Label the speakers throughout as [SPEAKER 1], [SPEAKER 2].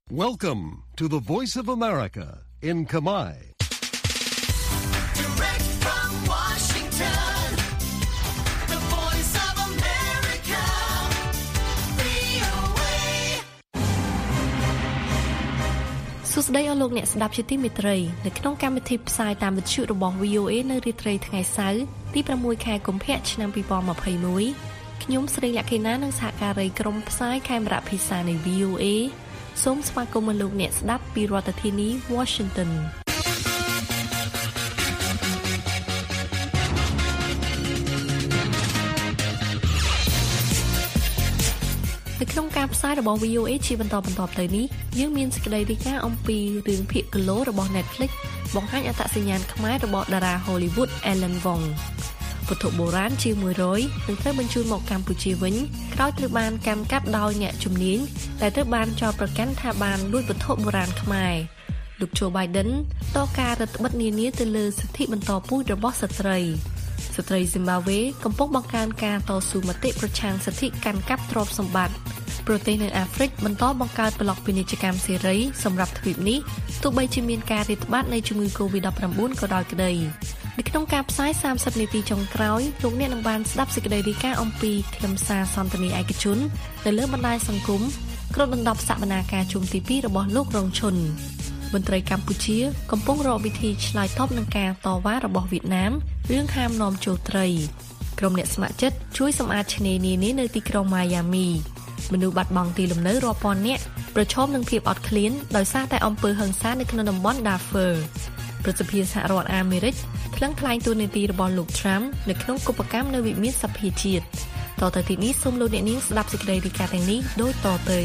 [SPEAKER 1] Welcome to the Voice of America in Khmer.
[SPEAKER 2] Direct from Washington, the Voice of America, VOA.
[SPEAKER 3] សួស្តីអស់លោកអ្នកស្ដាប់ជាទីមេត្រីនៅក្នុងកម្មវិធីផ្សាយតាមវិទ្យុរបស់ VOA នៅរាត្រីថ្ងៃសៅរ៍ទី6ខែកុម្ភៈឆ្នាំ2021ខ្ញុំស្រីលក្ខិណានិងសហការីក្រុមផ្សាយខេមរៈភាសានៃ VOA សូមស្វាគមន៍លោកអ្នកស្ដាប់ពីរដ្ឋធានី Washington នៅក្នុងការផ្សាយរបស់ VOA ជាបន្តទៅនេះយើងមានសេចក្តីរាយការណ៍អំពីរឿងភាគគីឡូរបស់ Netflix បង្ហាញអត្តសញ្ញាណខ្មែររបស់តារា Hollywood Ellen Wong វត្ថុបុរាណជា100នឹងត្រូវបញ្ជូនមកកម្ពុជាវិញក្រោយត្រូវបានកាន់កាប់ដោយអ្នកជំនាញដែលត្រូវបានចោទប្រកាន់ថាបានលួចវត្ថុបុរាណខ្មែរលោក Joe Biden តការរដ្ឋបិទនានាទៅលើសិទ្ធិបន្តពូជរបស់ស្ត្រី Zimbabwe កំពុងបង្កើនការតស៊ូមតិប្រឆាំងសិទ្ធិកាន់កាប់ទ្រព្យសម្បត្តិប្រទេសនៅអាហ្វ្រិកបន្តបង្កើតប្លុកពាណិជ្ជកម្មសេរីសម្រាប់ទ្វីបនេះទោះបីជាមានការរាតត្បាតនៃជំងឺ COVID-19 ក៏ដោយក្តីនៅក្នុងការផ្សាយ30នាទីចុងក្រោយលោកអ្នកនឹងបានស្ដាប់សេចក្តីរាយការណ៍អំពីខ្លឹមសារសន្ទនាឯកជននៅលើបណ្ដាញសង្គមគ្របដណ្ដប់សកម្មភាពជុំទី2របស់លោករងឈុនមន្ត្រីកម្ពុជាកំពុងរកវិធីឆ្លើយតបនឹងការតវ៉ារបស់វៀតណាមរឿងហាមនាំចូលត្រីក្រុមអ្នកស្ម័គ្រចិត្តជួយសម្អាតឆ្នេរនានានៅទីក្រុងម៉ាយ៉ាមីមនុស្សបាត់បង់ទីលំនៅរាប់ពាន់នាក់ប្រឈមនឹងភាពអត់ឃ្លានដោយសារតែអំពើហិង្សានៅក្នុងតំបន់ Darfur ប្រសិទ្ធភាពសហរដ្ឋអាមេរិកថ្លឹងថ្លែងទូនាទីរបស់លោក Trump នៅក្នុងគប់កម្មនៅវិមានសភាជាតិតទៅទីនេះសូមលោកអ្នកនាងស្ដាប់សេចក្តីរាយការណ៍ទាំងនេះដូចតទៅ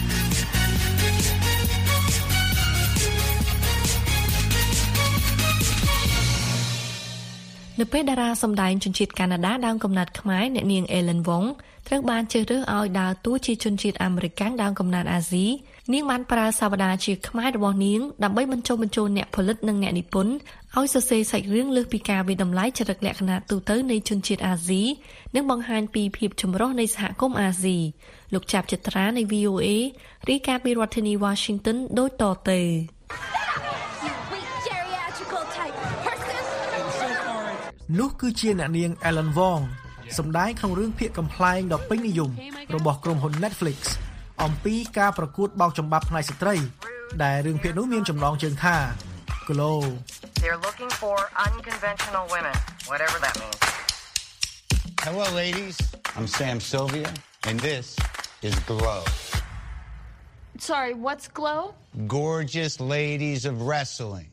[SPEAKER 3] នៅពេលតារាសម្ដែងជនជាតិកាណាដាដើមកំណើតខ្មែរអ្នកនាង Ellen Wong ត្រូវបានជ្រើសរើសឲ្យដើរតួជាជនជាតិអាមេរិកដើមកំណើតអាស៊ីនាងបានប្រើសាវតាជាខ្មែររបស់នាងដើម្បីបញ្ចុះបញ្ចូលអ្នកផលិតនិងអ្នកនិពន្ធឲ្យសរសេរសាច់រឿងលើសពីការវិតម្លៃចរិតលក្ខណៈទូទៅនៃជនជាតិអាស៊ីនិងបង្ហាញពីភាពចម្រុះនៃសហគមន៍អាស៊ីលោកចាប់ចិត្រានៃ VOA រាយការណ៍ពីរដ្ឋធានី Washington ដូចតទៅ
[SPEAKER 4] នោះគឺជាអ្នកនាង Ellen Wong សម្ដែងក្នុងរឿងភាគកំប្លែងដ៏ពេញនិយមរបស់ក្រុមហ៊ុន Netflix អំពីការប្រកួតបោកចំបាប់ផ្នែកស្ត្រីដែលរឿងភាគនោះមានចំណងជើងថា Glow
[SPEAKER 5] They're looking for unconventional women whatever that means
[SPEAKER 6] Hello ladies I'm Sam Sylvia and this is Glow
[SPEAKER 7] Sorry what's Glow
[SPEAKER 6] Gorgeous ladies of wrestling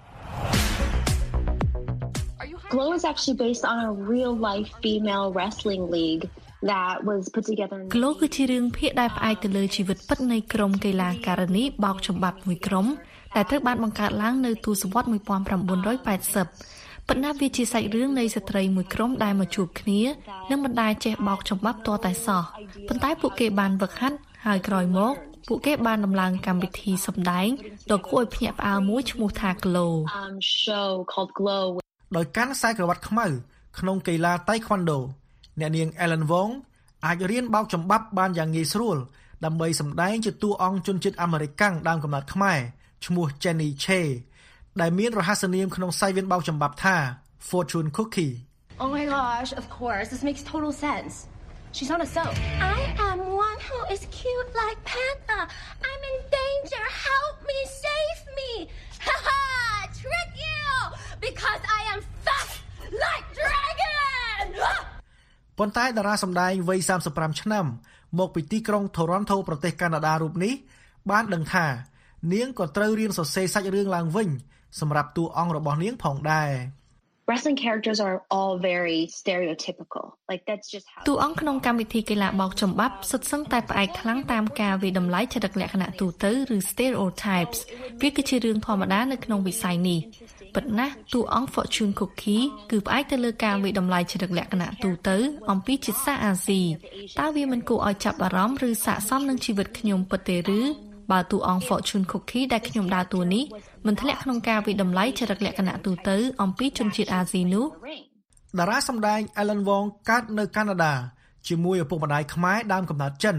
[SPEAKER 8] Glow is actually based on a real-life female wrestling league that was put together in
[SPEAKER 3] Glow គឺជារឿងភាគដែលផ្អែកទៅលើជីវិតពិតនៃក្រុមកីឡាការិនីបោកចំបាប់មួយក្រុមដែលត្រូវបានបង្កើតឡើងនៅទសវត្សរ៍1980ប៉ុន្តែវាជាសាច់រឿងនៃស្ត្រីមួយក្រុមដែលមកជួបគ្នានិងមិនដែលចេះបោកចំបាប់ទាល់តែសោះប៉ុន្តែពួកគេបានហ្វឹកហាត់ហើយក្រោយមកពួកគេបានដំឡើងកម្មវិធីសម្ដែងដ៏គួរឲ្យភ្ញាក់ផ្អើលមួយឈ្មោះថា Glow
[SPEAKER 8] show called Glow
[SPEAKER 4] ដោយកាន់ខ្សែក្រវ៉ាត់ខ្មៅក្នុងកីឡាតៃក្វាន់ដូអ្នកនាង Ellen Wong អាចរៀនបោកចំបាប់បានយ៉ាងងាយស្រួលដើម្បីសម្ដែងជាតួអង្គជនជាតិអាមេរិកដើមកំណើតខ្មែរឈ្មោះ Jenny Che ដែលមានរហស្សនាមក្នុងសាច់វៀនបោកចំបាប់ថា Fortune Cookie
[SPEAKER 7] Oh my gosh of course this makes total sense She's on a soap
[SPEAKER 9] I am one who is cute like Panther I'm in danger help me save me Haha trick you because I am fast like dragon
[SPEAKER 4] ប៉ុន្តែតារាសម្ដែងវ័យ35ឆ្នាំមកពីទីក្រុង Toronto ប្រទេសកាណាដារូបនេះបានដឹងថានាងក៏ត្រូវរៀនសរសេរសាច់រឿងឡើងវិញសម្រាប់តួអង្គរបស់នាងផងដែរ
[SPEAKER 8] Wrestling characters are all very stereotypical. Like that's just how
[SPEAKER 3] តួអង្គក្នុងកម្មវិធីកីឡាបោកចំបាប់សុទ្ធសឹងតែផ្អែកខ្លាំងតាមការវិតម្លៃចរិតលក្ខណៈទូទៅឬ stereotypes វាគឺជារឿងធម្មតានៅក្នុងវិស័យនេះប៉ុន្តែតួអង្គ Fortune Cookie គឺផ្អែកទៅលើការវិតម្លៃចរិតលក្ខណៈទូទៅអំពីជាតិសាសន៍អាស៊ីតើវាមិនគួរឲ្យចាប់អារម្មណ៍ឬស័ក្តិសមនឹងជីវិតខ្ញុំពិតទេឬបើតួអង្គ Fortune Cookie ដែលខ្ញុំដើរតួនេះមិនធ្លាក់ក្នុងការវិតម្លៃចរិតលក្ខណៈទូទៅអំពីជនជាតិអាស៊ីនោះ
[SPEAKER 4] តារាសម្ដែង Ellen Wong កើតនៅកាណាដាជាមួយឪពុកម្ដាយខ្មែរដើមកំណើតចិន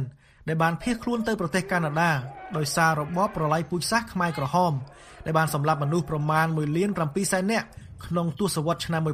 [SPEAKER 4] ដែលបានភៀសខ្លួនទៅប្រទេសកាណាដាដោយសាររបបប្រល័យពូជសាសន៍ខ្មែរក្រហមដែលបានសម្លាប់មនុស្សប្រមាណ 1,700,000 នាក់ក្នុងទសវត្សរ៍ឆ្នាំ 1970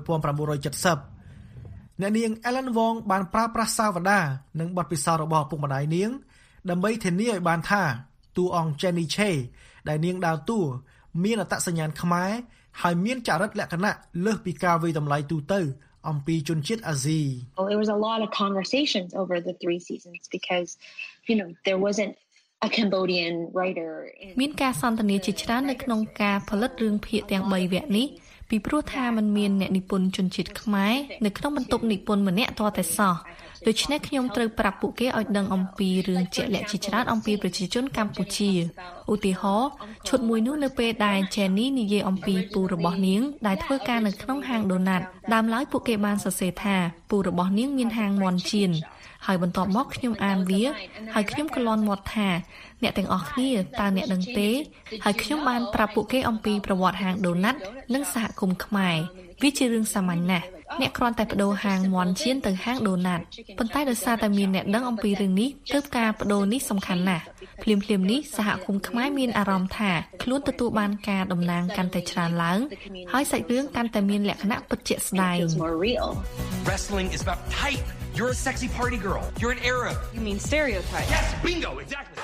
[SPEAKER 4] អ្នកនាង Ellen Wong បានប្រើប្រាស់សាវតានិងបទពិសោធន៍របស់ឪពុកម្ដាយនាងដើម្បីធានាឲ្យបានថាតួអង្គ Jenny Che ដែលនាងដើរតួមានអត្តសញ្ញាណខ្មែរហើយមានចរិតលក្ខណៈលើសពីការវិយតម្លៃទូទៅអំពីជនជាតិអាស៊ី
[SPEAKER 8] There was a lot of conversations over the 3 seasons because there wasn't a Cambodian writer
[SPEAKER 3] មានការសន្ទនាជាច្រើននៅក្នុងការផលិតរឿងភាគទាំង3វគ្គនេះពីព្រោះថាมันមានអ្នកនិពន្ធជនជាតិខ្មែរនៅក្នុងបន្ទប់និពន្ធម្នាក់ទាល់តែសោះដូច្នេះខ្ញុំត្រូវប្រាប់ពួកគេឲ្យដឹងអំពីរឿងជាក់លាក់ជាច្រើនអំពីប្រជាជនកម្ពុជាឧទាហរណ៍ឈុតមួយនោះនៅពេលដែល Jenny និយាយអំពីពូរបស់នាងដែលធ្វើការនៅក្នុងហាងដូណាត់ដើមឡើយពួកគេបានសរសេរថាពូរបស់នាងមានហាងមាន់ចៀនហើយបន្ទាប់មកខ្ញុំអានវាហើយខ្ញុំក៏លាន់មាត់ថាអ្នកទាំងអស់គ្នាតើអ្នកដឹងទេហើយខ្ញុំបានប្រាប់ពួកគេអំពីប្រវត្តិហាងដូណាត់និងសហគមន៍ខ្មែរវាជារឿងសាមញ្ញណាស់អ្នកគ្រាន់តែបដូរហាងមាន់ចៀនទៅហាងដូណាត់ប៉ុន្តែដោយសារតែមានអ្នកដឹងអំពីរឿងនេះទើបការបដូរនេះសំខាន់ណាស់ភ្លាមៗនេះសហគមន៍ខ្មែរមានអារម្មណ៍ថាខ្លួនទទួលបានការតំណាងកាន់តែច្រើនឡើងហើយសាច់រឿងកាន់តែមានលក្ខណៈពិតជាក់ស្ដែង
[SPEAKER 10] Wrestling is about type. You're a sexy party girl. You're an Arab.
[SPEAKER 5] You mean stereotype?
[SPEAKER 10] Yes, bingo, exactly.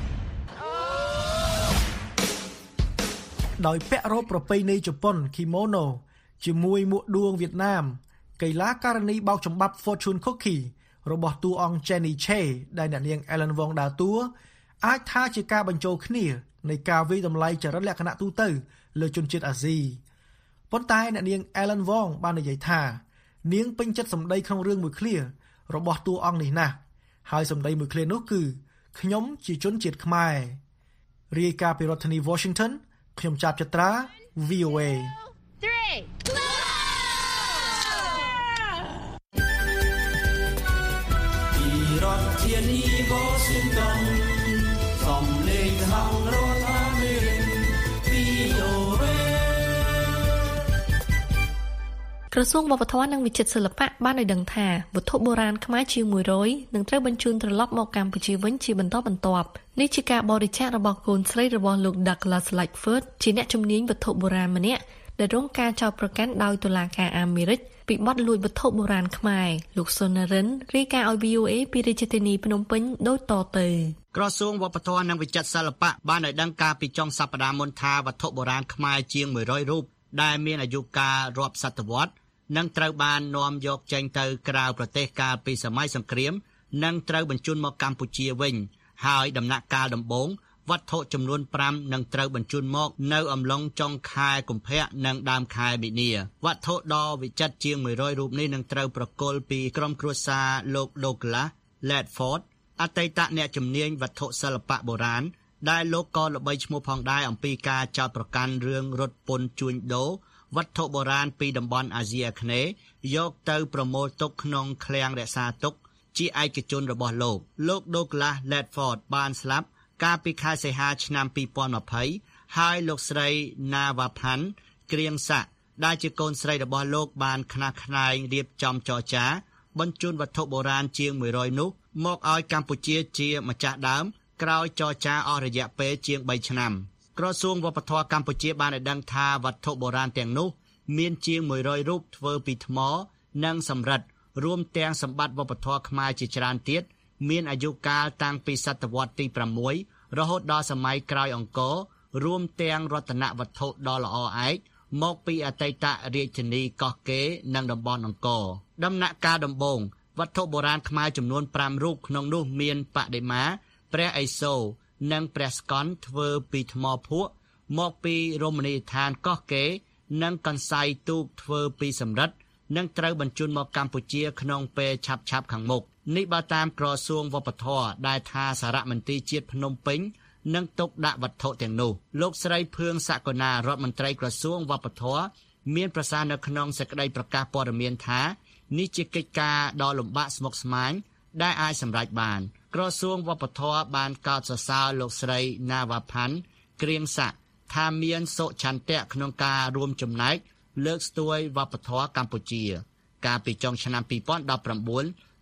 [SPEAKER 4] ដោយពាក់រ៉ូបប្រពៃណីជប៉ុន kimono ជាមួយមួកដួងវៀតណាមកីឡាករនីបោកចំបាប់ Fortune Cookie របស់តួអង្គ Jenny Che ដែលអ្នកនាង Ellen Wong ដើរតួអាចថាជាការបញ្ចូលគ្នានៃការវិយតម្លៃចរិតលក្ខណៈទូទៅលើជនជាតិអាស៊ីប៉ុន្តែអ្នកនាង Ellen Wong បាននិយាយថានាងពេញចិត្តសម្ដីក្នុងរឿងមួយឃ្លារបស់តួអង្គនេះណាស់ហើយសម្ដីមួយឃ្លានោះគឺខ្ញុំជាជនជាតិខ្មែររាយការណ៍ពីរដ្ឋធានី Washington ខ្ញុំចាប់ចត្រា VOA
[SPEAKER 2] ពីរដ្ឋធានី Washington សំឡេងខាងរដ្ឋអាមេរិក VOA
[SPEAKER 3] ក្រសួងវប្បធម៌និងវិចិត្រសិល្បៈបានឲ្យដឹងថាវត្ថុបុរាណខ្មែរជាង100នឹងត្រូវបញ្ជូនត្រឡប់មកកម្ពុជាវិញជាបន្តបន្ទាប់នេះជាការបរិច្ចាគរបស់កូនស្រីរបស់លោក Douglas Lightfoot ជាអ្នកជំនាញវត្ថុបុរាណម្នាក់ដែលរងការចោទប្រកាន់ដោយតុលាការអាមេរិកពីបទលួចវត្ថុបុរាណខ្មែរលោកសុនរិនរាយការណ៍ឲ្យ VOA ពីរាជធានីភ្នំពេញដូចតទៅ
[SPEAKER 11] ក្រសួងវប្បធម៌និងវិចិត្រសិល្បៈបានឲ្យដឹងការពីចុងសប្តាហ៍មុនថាវត្ថុបុរាណខ្មែរជាង100រូបដែលមានអាយុកាលរាប់សតវត្សនឹងត្រូវបាននាំយកចេញទៅក្រៅប្រទេសកាលពីសម័យសង្គ្រាមនិងត្រូវបញ្ជូនមកកម្ពុជាវិញហើយដំណាក់កាលដំបូងវត្ថុចំនួន5នឹងត្រូវបញ្ជូនមកនៅអំឡុងចុងខែកុម្ភៈនិងដើមខែមីនាវត្ថុដ៏វិចិត្រជាង100រូបនេះនឹងត្រូវប្រគល់ពីក្រុមគ្រួសារលោក Douglas Lightfoot អតីតអ្នកជំនាញវត្ថុសិល្បៈបុរាណដែលលោកក៏ល្បីឈ្មោះផងដែរអំពីការចោទប្រកាន់រឿងរត់ពន្ធជួញដូរវត្ថុបុរាណពីតំបន់អាស៊ីអាគ្នេយ៍យកទៅប្រមូលទុកក្នុងឃ្លាំងរក្សាទុកជាឯកជនរបស់លោក Douglas Lightfoot បានស្លាប់កាលពីខែសីហាឆ្នាំ2020ហើយលោកស្រី Navapan គ្រៀងស័កដែលជាកូនស្រីរបស់លោកបានខ្នះខ្នែងរៀបចំចរចាបញ្ជូនវត្ថុបុរាណជាង100នោះមកឲ្យកម្ពុជាជាម្ចាស់ដើមក្រោយចរចាអស់រយៈពេលជាង3ឆ្នាំក្រសួងវប្បធម៌កម្ពុជាបានឲ្យដឹងថាវត្ថុបុរាណទាំងនោះមានជាង100រូបធ្វើពីថ្មនិងសំរឹទ្ធរួមទាំងសម្បត្តិវប្បធម៌ខ្មែរជាច្រើនទៀតមានអាយុកាលតាំងពីសតវត្សទី6រហូតដល់សម័យក្រោយអង្គររួមទាំងរតនវត្ថុដ៏ល្អឯកមកពីអតីតរាជធានីកោះកេរនិងតំបន់អង្គរដំណាក់កាលដំបូងវត្ថុបុរាណខ្មែរចំនួន5រូបក្នុងនោះមានបដិមាព្រះឥសូរនិងព្រះស្កន្ទធ្វើពីថ្មភក់មកពីរមណីយដ្ឋានកោះកេរនិងកន្សៃទូកធ្វើពីសំរឹទ្ធនឹងត្រូវបញ្ជូនមកកម្ពុជាក្នុងពេលឆាប់ៗខាងមុខនេះបើតាមក្រសួងវប្បធម៌ដែលថាសារមន្ទីរជាតិភ្នំពេញនឹងទុកដាក់វត្ថុទាំងនោះលោកស្រីភឿងសកលណារដ្ឋមន្ត្រីក្រសួងវប្បធម៌មានប្រសាសន៍នៅក្នុងសេចក្តីប្រកាសព័ត៌មានថានេះជាកិច្ចការដ៏លំបាកស្មុគស្មាញដែលអាចសម្រេចបានក្រសួងវប្បធម៌បានកោតសរសើរលោកស្រី Navapan គ្រៀងស័កថាមានសុឆន្ទៈក្នុងការរួមចំណែកលើកស្ទួយវប្បធម៌កម្ពុជាកាលពីចុងឆ្នាំ2019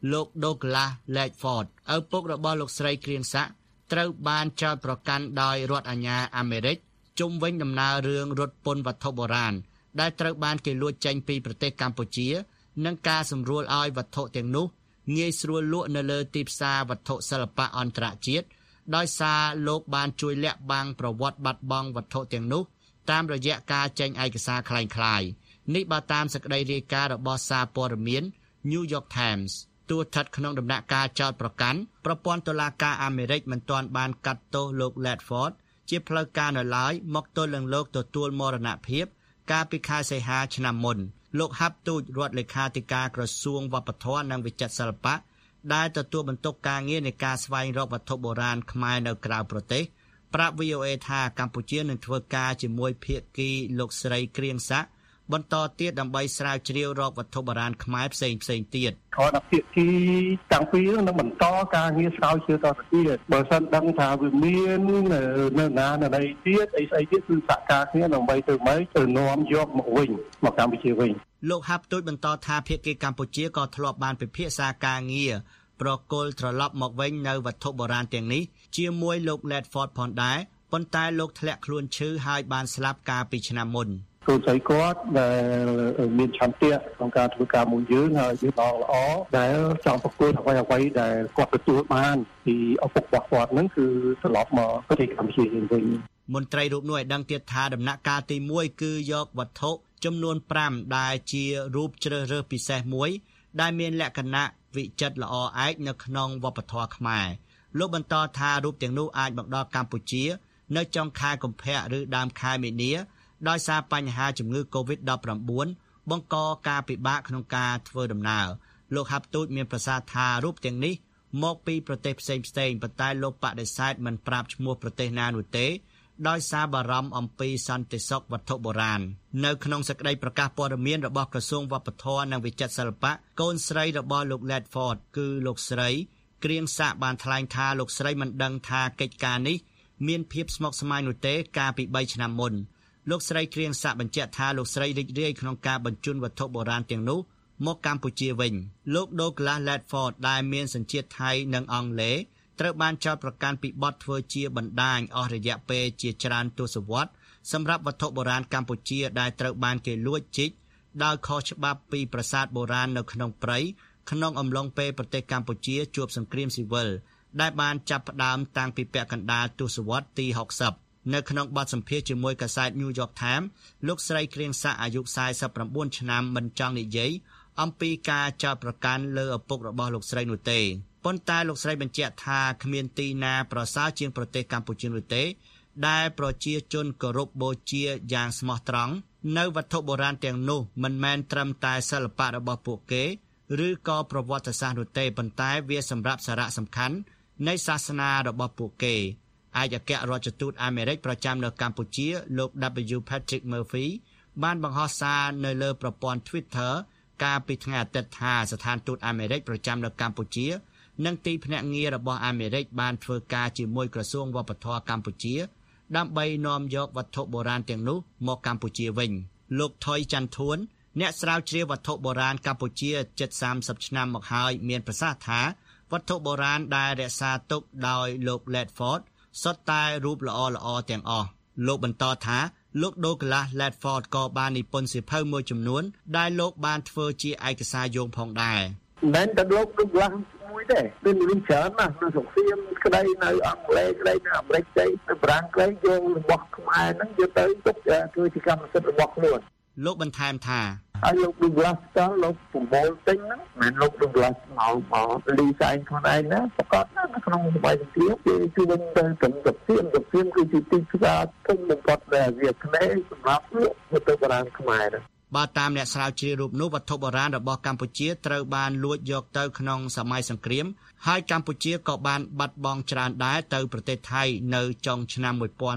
[SPEAKER 11] លោក Douglas Ledford ឪពុករបស់លោកស្រីគ្រៀងសាក់ត្រូវបានចោទប្រកាន់ដោយរដ្ឋអាជ្ញាអាមេរិកជុំវិញដំណើររឿងរត់ពន្ធវត្ថុបុរាណដែលត្រូវបានគេលួចចេញពីប្រទេសកម្ពុជានិងការសម្រួលឲ្យវត្ថុទាំងនោះងាយស្រួលលក់នៅលើទីផ្សារវត្ថុសិល្បៈអន្តរជាតិដោយសារលោកបានជួយលាក់បាំងប្រវត្តិបាត់បង់វត្ថុទាំងនោះតាមរយៈការចេញឯកសារคล้ายៗនេះបើតាមសេចក្តីរាយការណ៍របស់សារព័ត៌មាន New York Times ទោះស្ថិតក្នុងដំណាក់កាលចោទប្រកាន់ប្រព័ន្ធតុលាការអាមេរិកមិនទាន់បានកាត់ទោសលោក Ledford ជាផ្លូវការនៅឡើយមកទល់នឹងលោកទទួលមរណភាពកាលពីខែសីហាឆ្នាំមុនលោកហាប់ទូចរដ្ឋលេខាធិការក្រសួងវប្បធម៌និងវិចិត្រសិល្បៈដែលទទួលបន្ទុកការងារនៃការស្វែងរកវត្ថុបុរាណខ្មែរនៅក្រៅប្រទេសប្រាប់ VOA ថាកម្ពុជានឹងធ្វើការជាមួយភាគីលោកស្រីគ្រៀងសាក់បន្តទៀតដើម្បីស្រាវជ្រាវរកវត្ថុបុរាណខ្មែរផ្សេងទៀត
[SPEAKER 12] គាត់ថាភាគីទាំងពីរនឹងបន្តការងារស្រាវជ្រាវតទៅទៀតបើសិនដឹងថាវាមាននៅណានៅទៀតអីស្អីទៀតគឺសហការគ្នាដើម្បីទៅនាំយកមកវិញមកកម្ពុជាវិញ
[SPEAKER 11] លោកហាប់ទូចបន្តថាភាគីកម្ពុជាក៏ធ្លាប់បានពិភាក្សាការងារប្រគល់ត្រឡប់មកវិញនៅវត្ថុបុរាណទាំងនេះជាមួយលោក Ledford ផងដែរប៉ុន្តែលោកធ្លាក់ខ្លួនឈឺហើយបានស្លាប់កាលពីឆ្នាំមុនកូនស្រីគាត់ដែលមានឆន្ទៈក្នុងការធ្វើការមួយយើងហើយជាបងល្អដែលចង់ប្រកួតអ្វីដែលគាត់ទទួលបានពីឪពុករបស់គាត់ហ្នឹងគឺត្រឡប់មកប្រទេសកម្ពុជាវិញមន្ត្រីរូបនោះឲ្យដឹងទៀតថាដំណាក់កាលទី1គឺយកវត្ថុចំនួន5ដែលជារូបជ្រើសរើសពិសេសមួយដែលមានលក្ខណៈវិចិត្រល្អឯកនៅក្នុងវប្បធម៌ខ្មែរលោកបន្តថារូបទាំងនោះអាចមកដល់កម្ពុជានៅចុងខែកុម្ភៈឬដើមខែមីនាដោយសារបញ្ហាជំងឺ COVID-19 បង្កការពិបាកក្នុងការធ្វើដំណើរលោកហាប់ទូចមានប្រសាសន៍ថារូបទាំងនេះមកពីប្រទេសផ្សេងប៉ុន្តែលោកបដិសេធមិនប្រាប់ឈ្មោះប្រទេសណានោះទេដោយសារបារម្ភអំពីសន្តិសុខវត្ថុបុរាណនៅក្នុងសេចក្តីប្រកាសព័ត៌មានរបស់ក្រសួងវប្បធម៌និងវិចិត្រសិល្បៈកូនស្រីរបស់លោក Ledford គឺលោកស្រីគ្រៀងសាក់បានថ្លែងថាលោកស្រីមិនដឹងថាកិច្ចការនេះមានភាពស្មុគស្មាញនោះទេកាលពី3ឆ្នាំមុនលោកស្រីគ្រៀងសាក់បញ្ជាក់ថាលោកស្រីរីករាយក្នុងការបញ្ជូនវត្ថុបុរាណទាំងនោះមកកម្ពុជាវិញលោក Douglas Ledford ដែលមានសញ្ជាតិថៃនិងអង់គ្លេសត្រូវបានចោទប្រកាន់ពីបទធ្វើជាបណ្ដាញអស់រយៈពេលជាច្រើនទសវត្សរ៍សម្រាប់វត្ថុបុរាណកម្ពុជាដែលត្រូវបានគេលួចជីកដោយខុសច្បាប់ពីប្រាសាទបុរាណនៅក្នុងព្រៃក្នុងអំឡុងពេលប្រទេសកម្ពុជាជួបសង្គ្រាមស៊ីវិលដែលបានចាប់ផ្ដើមតាំងពីពាក់កណ្ដាលទសវត្សរ៍ទី60នៅក្នុងបទសម្ភាសន៍ជាមួយកាសែត New York Times លោកស្រីគ្រៀងសាក់អាយុ49ឆ្នាំមិនចង់និយាយអំពីការចោទប្រកាន់លើឪពុករបស់លោកស្រីនោះទេប៉ុន្តែលោកស្រីបញ្ជាក់ថាគ្មានទីណាប្រសើរជាងប្រទេសកម្ពុជានោះទេដែលប្រជាជនគោរពបូជាយ៉ាងស្មោះត្រង់នៅវត្ថុបុរាណទាំងនោះមិនមែនត្រឹមតែសិល្បៈរបស់ពួកគេឬក៏ប្រវត្តិសាស្ត្រនោះទេប៉ុន្តែវាសម្រាប់សារៈសំខាន់នៃសាសនារបស់ពួកគេឯកអគ្គរដ្ឋទូតអាមេរិកប្រចាំនៅកម្ពុជាលោក W. Patrick Murphy បានបង្ហោះសារនៅលើប្រព័ន្ធ Twitter កាលពីថ្ងៃអាទិត្យថាស្ថានទូតអាមេរិកប្រចាំនៅកម្ពុជានិងទីភ្នាក់ងាររបស់អាមេរិកបានធ្វើការជាមួយក្រសួងវប្បធម៌កម្ពុជាដើម្បីនាំយកវត្ថុបុរាណទាំងនោះមកកម្ពុជាវិញលោកថុយច័ន្ទធួនអ្នកស្រាវជ្រាវវត្ថុបុរាណកម្ពុជាជិត30ឆ្នាំមកហើយមានប្រសាសន៍ថាវត្ថុបុរាណដែលរក្សាទុកដោយលោក Ledford សុទ្ធតែរូបល្អៗទាំងអស់លោកបន្តថាលោក Douglas Ledford ក៏បាននិពន្ធសៀវភៅមួយចំនួនដែលលោកបានធ្វើជាឯកសារយោងផងដែរ
[SPEAKER 12] មិនតែលោក Douglasមួយទេមានច្រើនណាស់នៅសង្គ្រាមក្តីនៅអង់គ្លេសក្តីនៅអាមេរិកក្តីនៅបារាំងក្តីយករបស់ខ្មែរហ្នឹងយកទៅទុកធ្វើជាកម្មសិទ្ធិរបស់ខ្លួន
[SPEAKER 11] លោកបន្ថែមថា
[SPEAKER 12] ហើយលោក Douglas តើលោកប្រមូលទិញហ្នឹងមិនលោក Douglas មកលីសែងខ្លួនឯងណាប្រកាសណានៅក្នុងសម័យសង្គ្រាមគេជួយទៅកំសៀមគឺជាទីផ្សារធំបំផុតដែលវាក្នេសម្រាប់លោកវត្ថុបុរាណខ្មែរហ្នឹង
[SPEAKER 11] បើតាមអ្នកស្រាវជ្រាវរូបនោះវត្ថុបុរាណរបស់កម្ពុជាត្រូវបានលួចយកទៅក្នុងសម័យសង្គ្រាមហើយកម្ពុជាក៏បានបាត់បង់ច្រើនដែរទៅប្រទេសថៃនៅចុងឆ្នាំ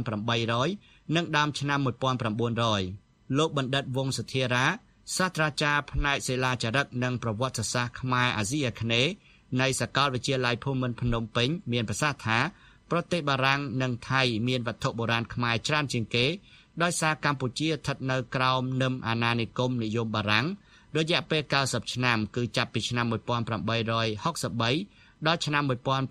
[SPEAKER 11] 1800និងដើមឆ្នាំ1900លោកបណ្ឌិតវង្សសធារាសាស្ត្រាចារ្យផ្នែកសិលាចារឹកនិងប្រវត្តិសាស្ត្រខ្មែរអាស៊ីអាគ្នេយ៍នៃសាកលវិទ្យាល័យភូមិន្ទភ្នំពេញមានប្រសាសន៍ថាប្រទេសបារាំងនិងថៃមានវត្ថុបុរាណខ្មែរច្រើនជាងគេដោយសារកម្ពុជាស្ថិតនៅក្រោមនឹមអាណានិគមនិយមបារាំងរយៈពេល90ឆ្នាំគឺចាប់ពីឆ្នាំ1863ដល់ឆ្នាំ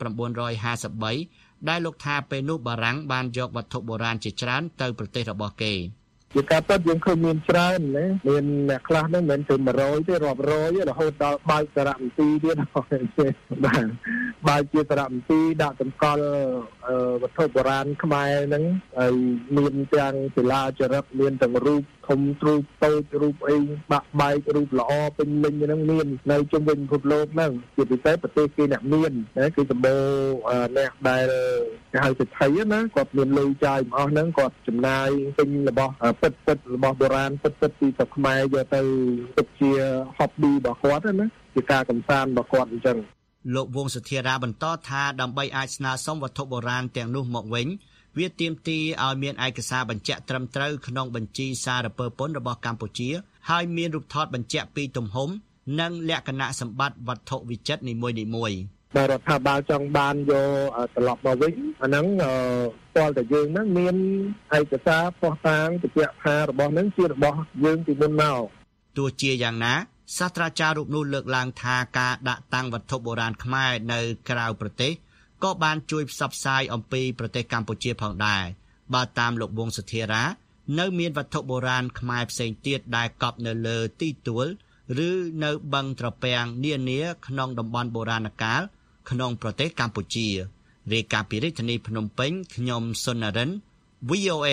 [SPEAKER 11] 1953ដែលលោកថាពេលនោះបារាំងបានយកវត្ថុបុរាណជាច្រើនទៅប្រទេសរបស់គេ
[SPEAKER 12] ជាការពិតយើងឃើញមានច្រើនណាមានអ្នកខ្លះហ្នឹងមិនមែនទៅ100ទេរាប់រយរហូតដល់បើកសារមន្ទីរទៀតបាទបើកជាសារមន្ទីរដាក់តម្កល់វត្ថុបុរាណខ្មែរហ្នឹងហើយមានទាំងសិលាចារឹកមានទាំងរូបធំរូបតូចរូបអីបាក់បែករូបល្អពេញលេញហ្នឹងមាននៅជុំវិញពិភពលោកហ្នឹងជាពិសេសប្រទេសគេអ្នកមានណាគឺសម្បូរអ្នកដែលគេហៅសិទ្ធិណាគាត់មានលុយចាយមកអស់ហ្នឹងគាត់ចំណាយពេញរបស់ពិតរបស់បុរាណពិតពីស្រុកខ្មែរយកទៅទុកជា hobby របស់គាត់ណាជាការកម្សាន្តរបស់គាត់អញ្ចឹង
[SPEAKER 11] លោកវង្សធារាបន្តថាដើម្បីអាចស្នើសុំវត្ថុបុរាណទាំងនោះមកវិញវាទាមទារឲ្យមានឯកសារបញ្ជាក់ត្រឹមត្រូវក្នុងបញ្ជីសារពើពន្ធរបស់កម្ពុជាហើយមានរូបថតបញ្ជាក់ពីទំហំនិងលក្ខណៈសម្បត្តិវត្ថុវិចិត្រនីមួយៗ
[SPEAKER 12] បើរដ្ឋាភិបាលចង់បានយកត្រឡប់មកវិញអាហ្នឹងស្គាល់តែយើងហ្នឹងមានឯកសារផុសតាងបញ្ជាក់ថារបស់ហ្នឹងជារបស់យើងពីមុនមក
[SPEAKER 11] ទោះជាយ៉ាងណាសាស្ត្រាចារ្យរូបនោះលើកឡើងថាការដាក់តាំងវត្ថុបុរាណខ្មែរនៅក្រៅប្រទេសក៏បានជួយផ្សព្វផ្សាយអំពីប្រទេសកម្ពុជាផងដែរបើតាមលោកវង្សធារានៅមានវត្ថុបុរាណខ្មែរផ្សេងទៀតដែលកប់នៅលើទីទួលឬនៅបឹងត្រពាំងនានាក្នុងតំបន់បុរាណកាលក្នុងប្រទេសកម្ពុជារាយការណ៍ពីរាជធានីភ្នំពេញខ្ញុំសុននរិន VOA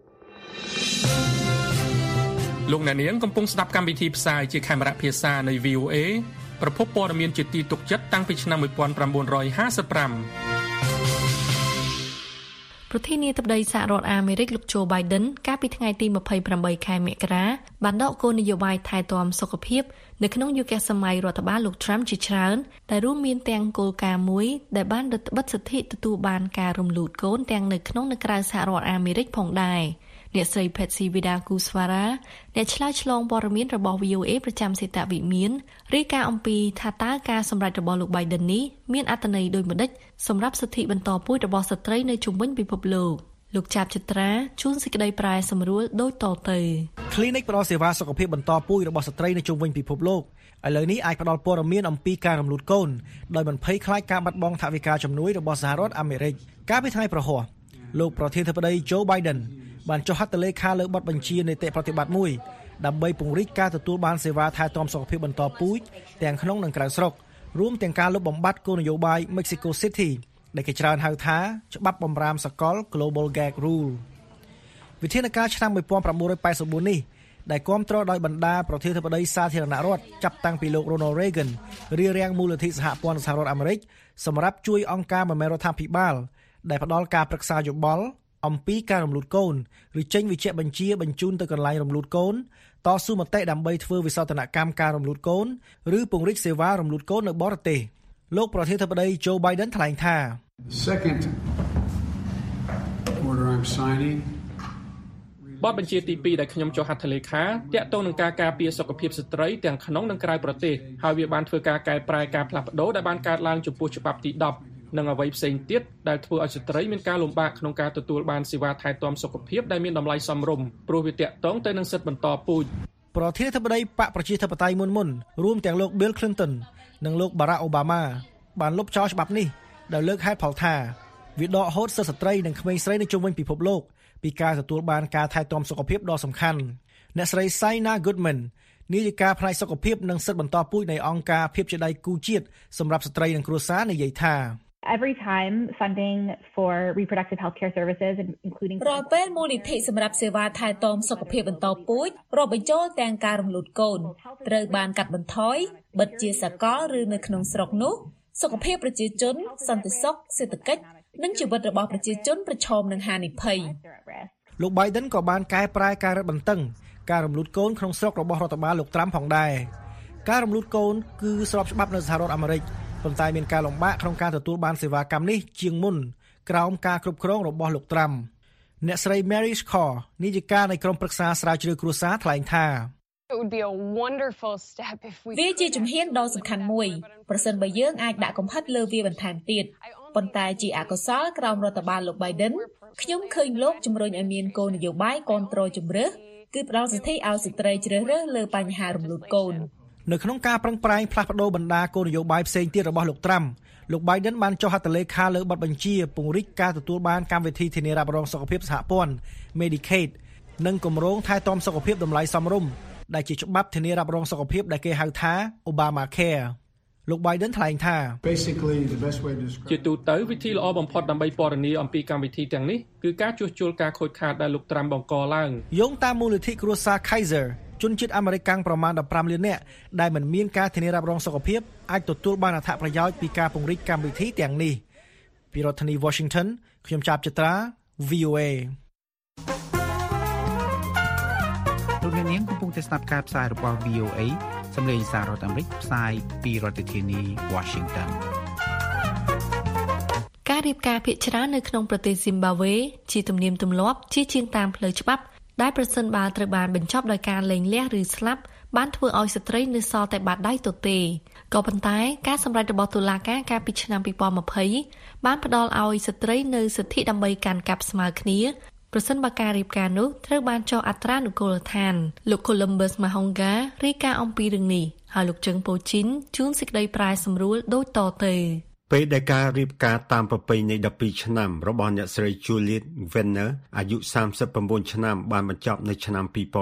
[SPEAKER 13] លោកអ្នកនាងកំពុងស្ដាប់កម្មវិធីផ្សាយជាខេមរៈភាសានៃ VOA ប្រភពព័ត៌មានជាទីទុកចិត្តតាំងពីឆ្នាំ1955
[SPEAKER 3] ប្រធានាធិបតីសហរដ្ឋអាមេរិកលោកโจ Biden កាលពីថ្ងៃទី28ខែមករាបានដកគោលនយោបាយថែទាំសុខភាពនៅក្នុងយុគសម័យរដ្ឋបាលលោក Trump ជាច្រើនដែលរួមមានទាំងគោលការណ៍មួយដែលបានរឹតបន្តឹងសិទ្ធិទទួលបានការរំលូតកូនទាំងនៅក្នុងនិងក្រៅសហរដ្ឋអាមេរិកផងដែរអ្នកស្រី Patsy Widakuswara អ្នកឆ្លើយឆ្លងព័ត៌មានរបស់ VOA ប្រចាំសេតវិមានរាយការណ៍អំពីថាតើការសម្រេចរបស់លោក Biden នេះមានអត្ថន័យដូចម្តេចសម្រាប់សិទ្ធិបន្តពូជរបស់ស្ត្រីនៅជុំវិញពិភពលោកចាប់ចត្រាជួនសេចក្តីប្រែសម្រួលដូចតទៅ
[SPEAKER 4] Clinic ផ្ដល់សេវាសុខភាពបន្តពូជរបស់ស្ត្រីនៅជុំវិញពិភពលោកឥឡូវនេះអាចផ្ដល់ព័ត៌មានអំពីការរំលូតកូនដោយមិនភ័យខ្លាចការបាត់បង់ថវិកាជំនួយរបស់សហរដ្ឋអាមេរិកកាលពីថ្ងៃប្រហ័សលោកប្រធានាធិបតី Joe Bidenបានចុះហត្ថលេខាលើបទបញ្ជានីតិប្រតិបត្តិមួយដើម្បីពង្រីកការទទួលបានសេវាថែទាំសុខភាពបន្តពូជទាំងក្នុងនិងក្រៅស្រុករួមទាំងការលុបបំបាត់គោលនយោបាយ Mexico City ដែលគេច្រើនហៅថាច្បាប់បំរាមសកល Global Gag Rule វិធានការឆ្នាំ1984នេះដែលគាំទ្រដោយបណ្ដាប្រធានាធិបតីសាធារណរដ្ឋចាប់តាំងពីលោក Ronald Reagan រៀបរៀងមូលនិធិសហព័ន្ធសហរដ្ឋអាមេរិកសម្រាប់ជួយអង្គការមិនមែនរដ្ឋាភិបាលដែលផ្ដល់ការប្រឹក្សាយោបល់អំពីការរំលូតកូនឬចេញវិជ្ជាបញ្ជាបញ្ជូនទៅកន្លែងរំលូតកូនតស៊ូមតិដើម្បីធ្វើវិសោធនកម្មការរំលូតកូនឬពង្រីកសេវារំលូតកូននៅបរទេសលោកប្រធានាធិបតី Joe Biden ថ្លែងថា
[SPEAKER 14] Second order I'm signing
[SPEAKER 13] បទបញ្ជាទី2ដែលខ្ញុំចុះហត្ថលេខាទាក់ទងនឹងការការពារសុខភាពស្ត្រីទាំងក្នុងនិងក្រៅប្រទេសហើយវាបានធ្វើការកែប្រែការផ្លាស់ប្ដូរដែលបានកើតឡើងចំពោះច្បាប់ទី10និងអ្វីផ្សេងទៀតដែលធ្វើឲ្យស្ត្រីមានការលំបាកក្នុងការទទួលបានសេវាថែទាំសុខភាពដែលមានតម្លៃសមរម្យព្រោះវាទាក់ទងទៅនឹងសិទ្ធិបន្តពូជប្រធានាធិបតីបកប្រជាធិបតេយ្យមុនរួមទាំងលោក Bill Clinton និងលោក Barack Obama បានលុបចោលច្បាប់នេះដោយលើកហេតុផលថាវាដកហូតសិទ្ធិស្ត្រីនិងក្មេងស្រីនៅជុំវិញពិភពលោកពីការទទួលបានការថែទាំសុខភាពដ៏សំខាន់អ្នកស្រី Saina Goodman នាយិកាផ្នែកសុខភាពនិងសិទ្ធិបន្តពូជនៃអង្គការភាពជាដៃគូជាតិសម្រាប់ស្ត្រីនិងគ្រួសារនិយាយថា
[SPEAKER 15] Every time funding for reproductive healthcare services including
[SPEAKER 16] រាល់ពេលមូលនិធិសម្រាប់សេវាថែទាំសុខភាពបន្តពូជរាប់បញ្ចូលទាំងការរំលូតកូនត្រូវបានកាត់បន្ថយបិទជាសកលឬនៅក្នុងស្រុកនោះសុខភាពប្រជាជនសន្តិសុខសេដ្ឋកិច្ចនិងជីវិតរបស់ប្រជាជនប្រឈមនឹងហានិភ័យ
[SPEAKER 4] លោក Biden ក៏បានកែប្រែការរឹតបន្តឹងការរំលូតកូនក្នុងស្រុករបស់រដ្ឋបាលលោក Trump ផងដែរការរំលូតកូនគឺស្របច្បាប់នៅសហរដ្ឋអាមេរិកប៉ុន្តែមានការលំបាកក្នុងការទទួលបានសេវាកម្មនេះជាងមុនក្រោមការគ្រប់គ្រងរបស់លោក Trump អ្នកស្រី Mary Shaw នាយិកានៃក្រុមប្រឹក្សាស្រាវជ្រាវគ្រួសារថ្លែងថា
[SPEAKER 16] វាជាជំហានដ៏សំខាន់មួយប្រសិនបើយើងអាចដាក់កំហិតលើវាបន្ថែមទៀតប៉ុន្តែជាអកុសលក្រោមរដ្ឋបាលលោក Biden ខ្ញុំឃើញលោកជំរុញឲ្យមានគោលនយោបាយគាំទ្រជំរឿសគឺផ្ដល់សិទ្ធិឲ្យស្ត្រីជ្រើសរើសលើបញ្ហារំលូតកូន
[SPEAKER 4] នៅក្នុងការប្រឹងប្រែងផ្លាស់ប្តូរបណ្ដាគោលនយោបាយផ្សេងទៀតរបស់លោកត្រាំលោក Biden បានចុះហត្ថលេខាលើបទបញ្ជាពង្រីកការទទួលបានកម្មវិធីធានារ៉ាប់រងសុខភាពសហព័ន្ធ Medicaid និងគម្រោងថែទាំសុខភាពតម្លៃសមរម្យដែលជាច្បាប់ធានារ៉ាប់រងសុខភាពដែលគេហៅថា Obamacare លោក Biden ថ្លែងថា
[SPEAKER 13] ជាទូទៅវិធីល្អបំផុតដើម្បីពណ៌នាអំពីកម្មវិធីទាំងនេះគឺការជួសជុលការខូចខាតដែលលោកត្រាំបង្កឡើង
[SPEAKER 4] យោងតាមមូលនិធិគ្រួសារ Kaiser ជនជាតិអាមេរិកប្រមាណ15លាននាក់ដែលមិនមានការធានារ៉ាប់រងសុខភាពអាចទទួលបានអត្ថប្រយោជន៍ពីការពង្រីកកម្មវិធីទាំងនេះពីរដ្ឋធានី Washington ខ្ញុំចាប់ចត្រា VOA
[SPEAKER 14] លោកអ្នកនាងកំពុងតែស្ដាប់ការផ្សាយរបស់ VOA សម្លេងសាររដ្ឋអាមេរិកផ្សាយពីរដ្ឋធានី Washington
[SPEAKER 3] ការរៀបការភាគច្រើននៅក្នុងប្រទេស Zimbabwe ជាទំនៀមទម្លាប់ជាជាងតាមផ្លូវច្បាប់ដែលប្រសិនបើត្រូវបានបញ្ចប់ដោយការលែងលះឬស្លាប់បានធ្វើឲ្យស្ត្រីនៅសល់តែបាតដៃទទេក៏ប៉ុន្តែការសម្រេចរបស់តុលាការកាលពីឆ្នាំ2020បានផ្ដល់ឲ្យស្ត្រីនៅសិទ្ធិដើម្បីកាន់កាប់ស្មើគ្នាប្រសិនបើការរៀបការនោះត្រូវបានចុះអត្រានុកូលដ្ឋានលោក Columbus Mahonga រាយការណ៍អំពីរឿងនេះហើយលោកជឹងប៉ូជីនជួនសេចក្តីប្រែសម្រួលដូចតទៅ
[SPEAKER 17] ពេលដែលការរៀបការតាមប្រពៃណី12ឆ្នាំរបស់អ្នកស្រី Juliette Venner អាយុ39ឆ្នាំបានបញ្ចប់នៅឆ្នាំ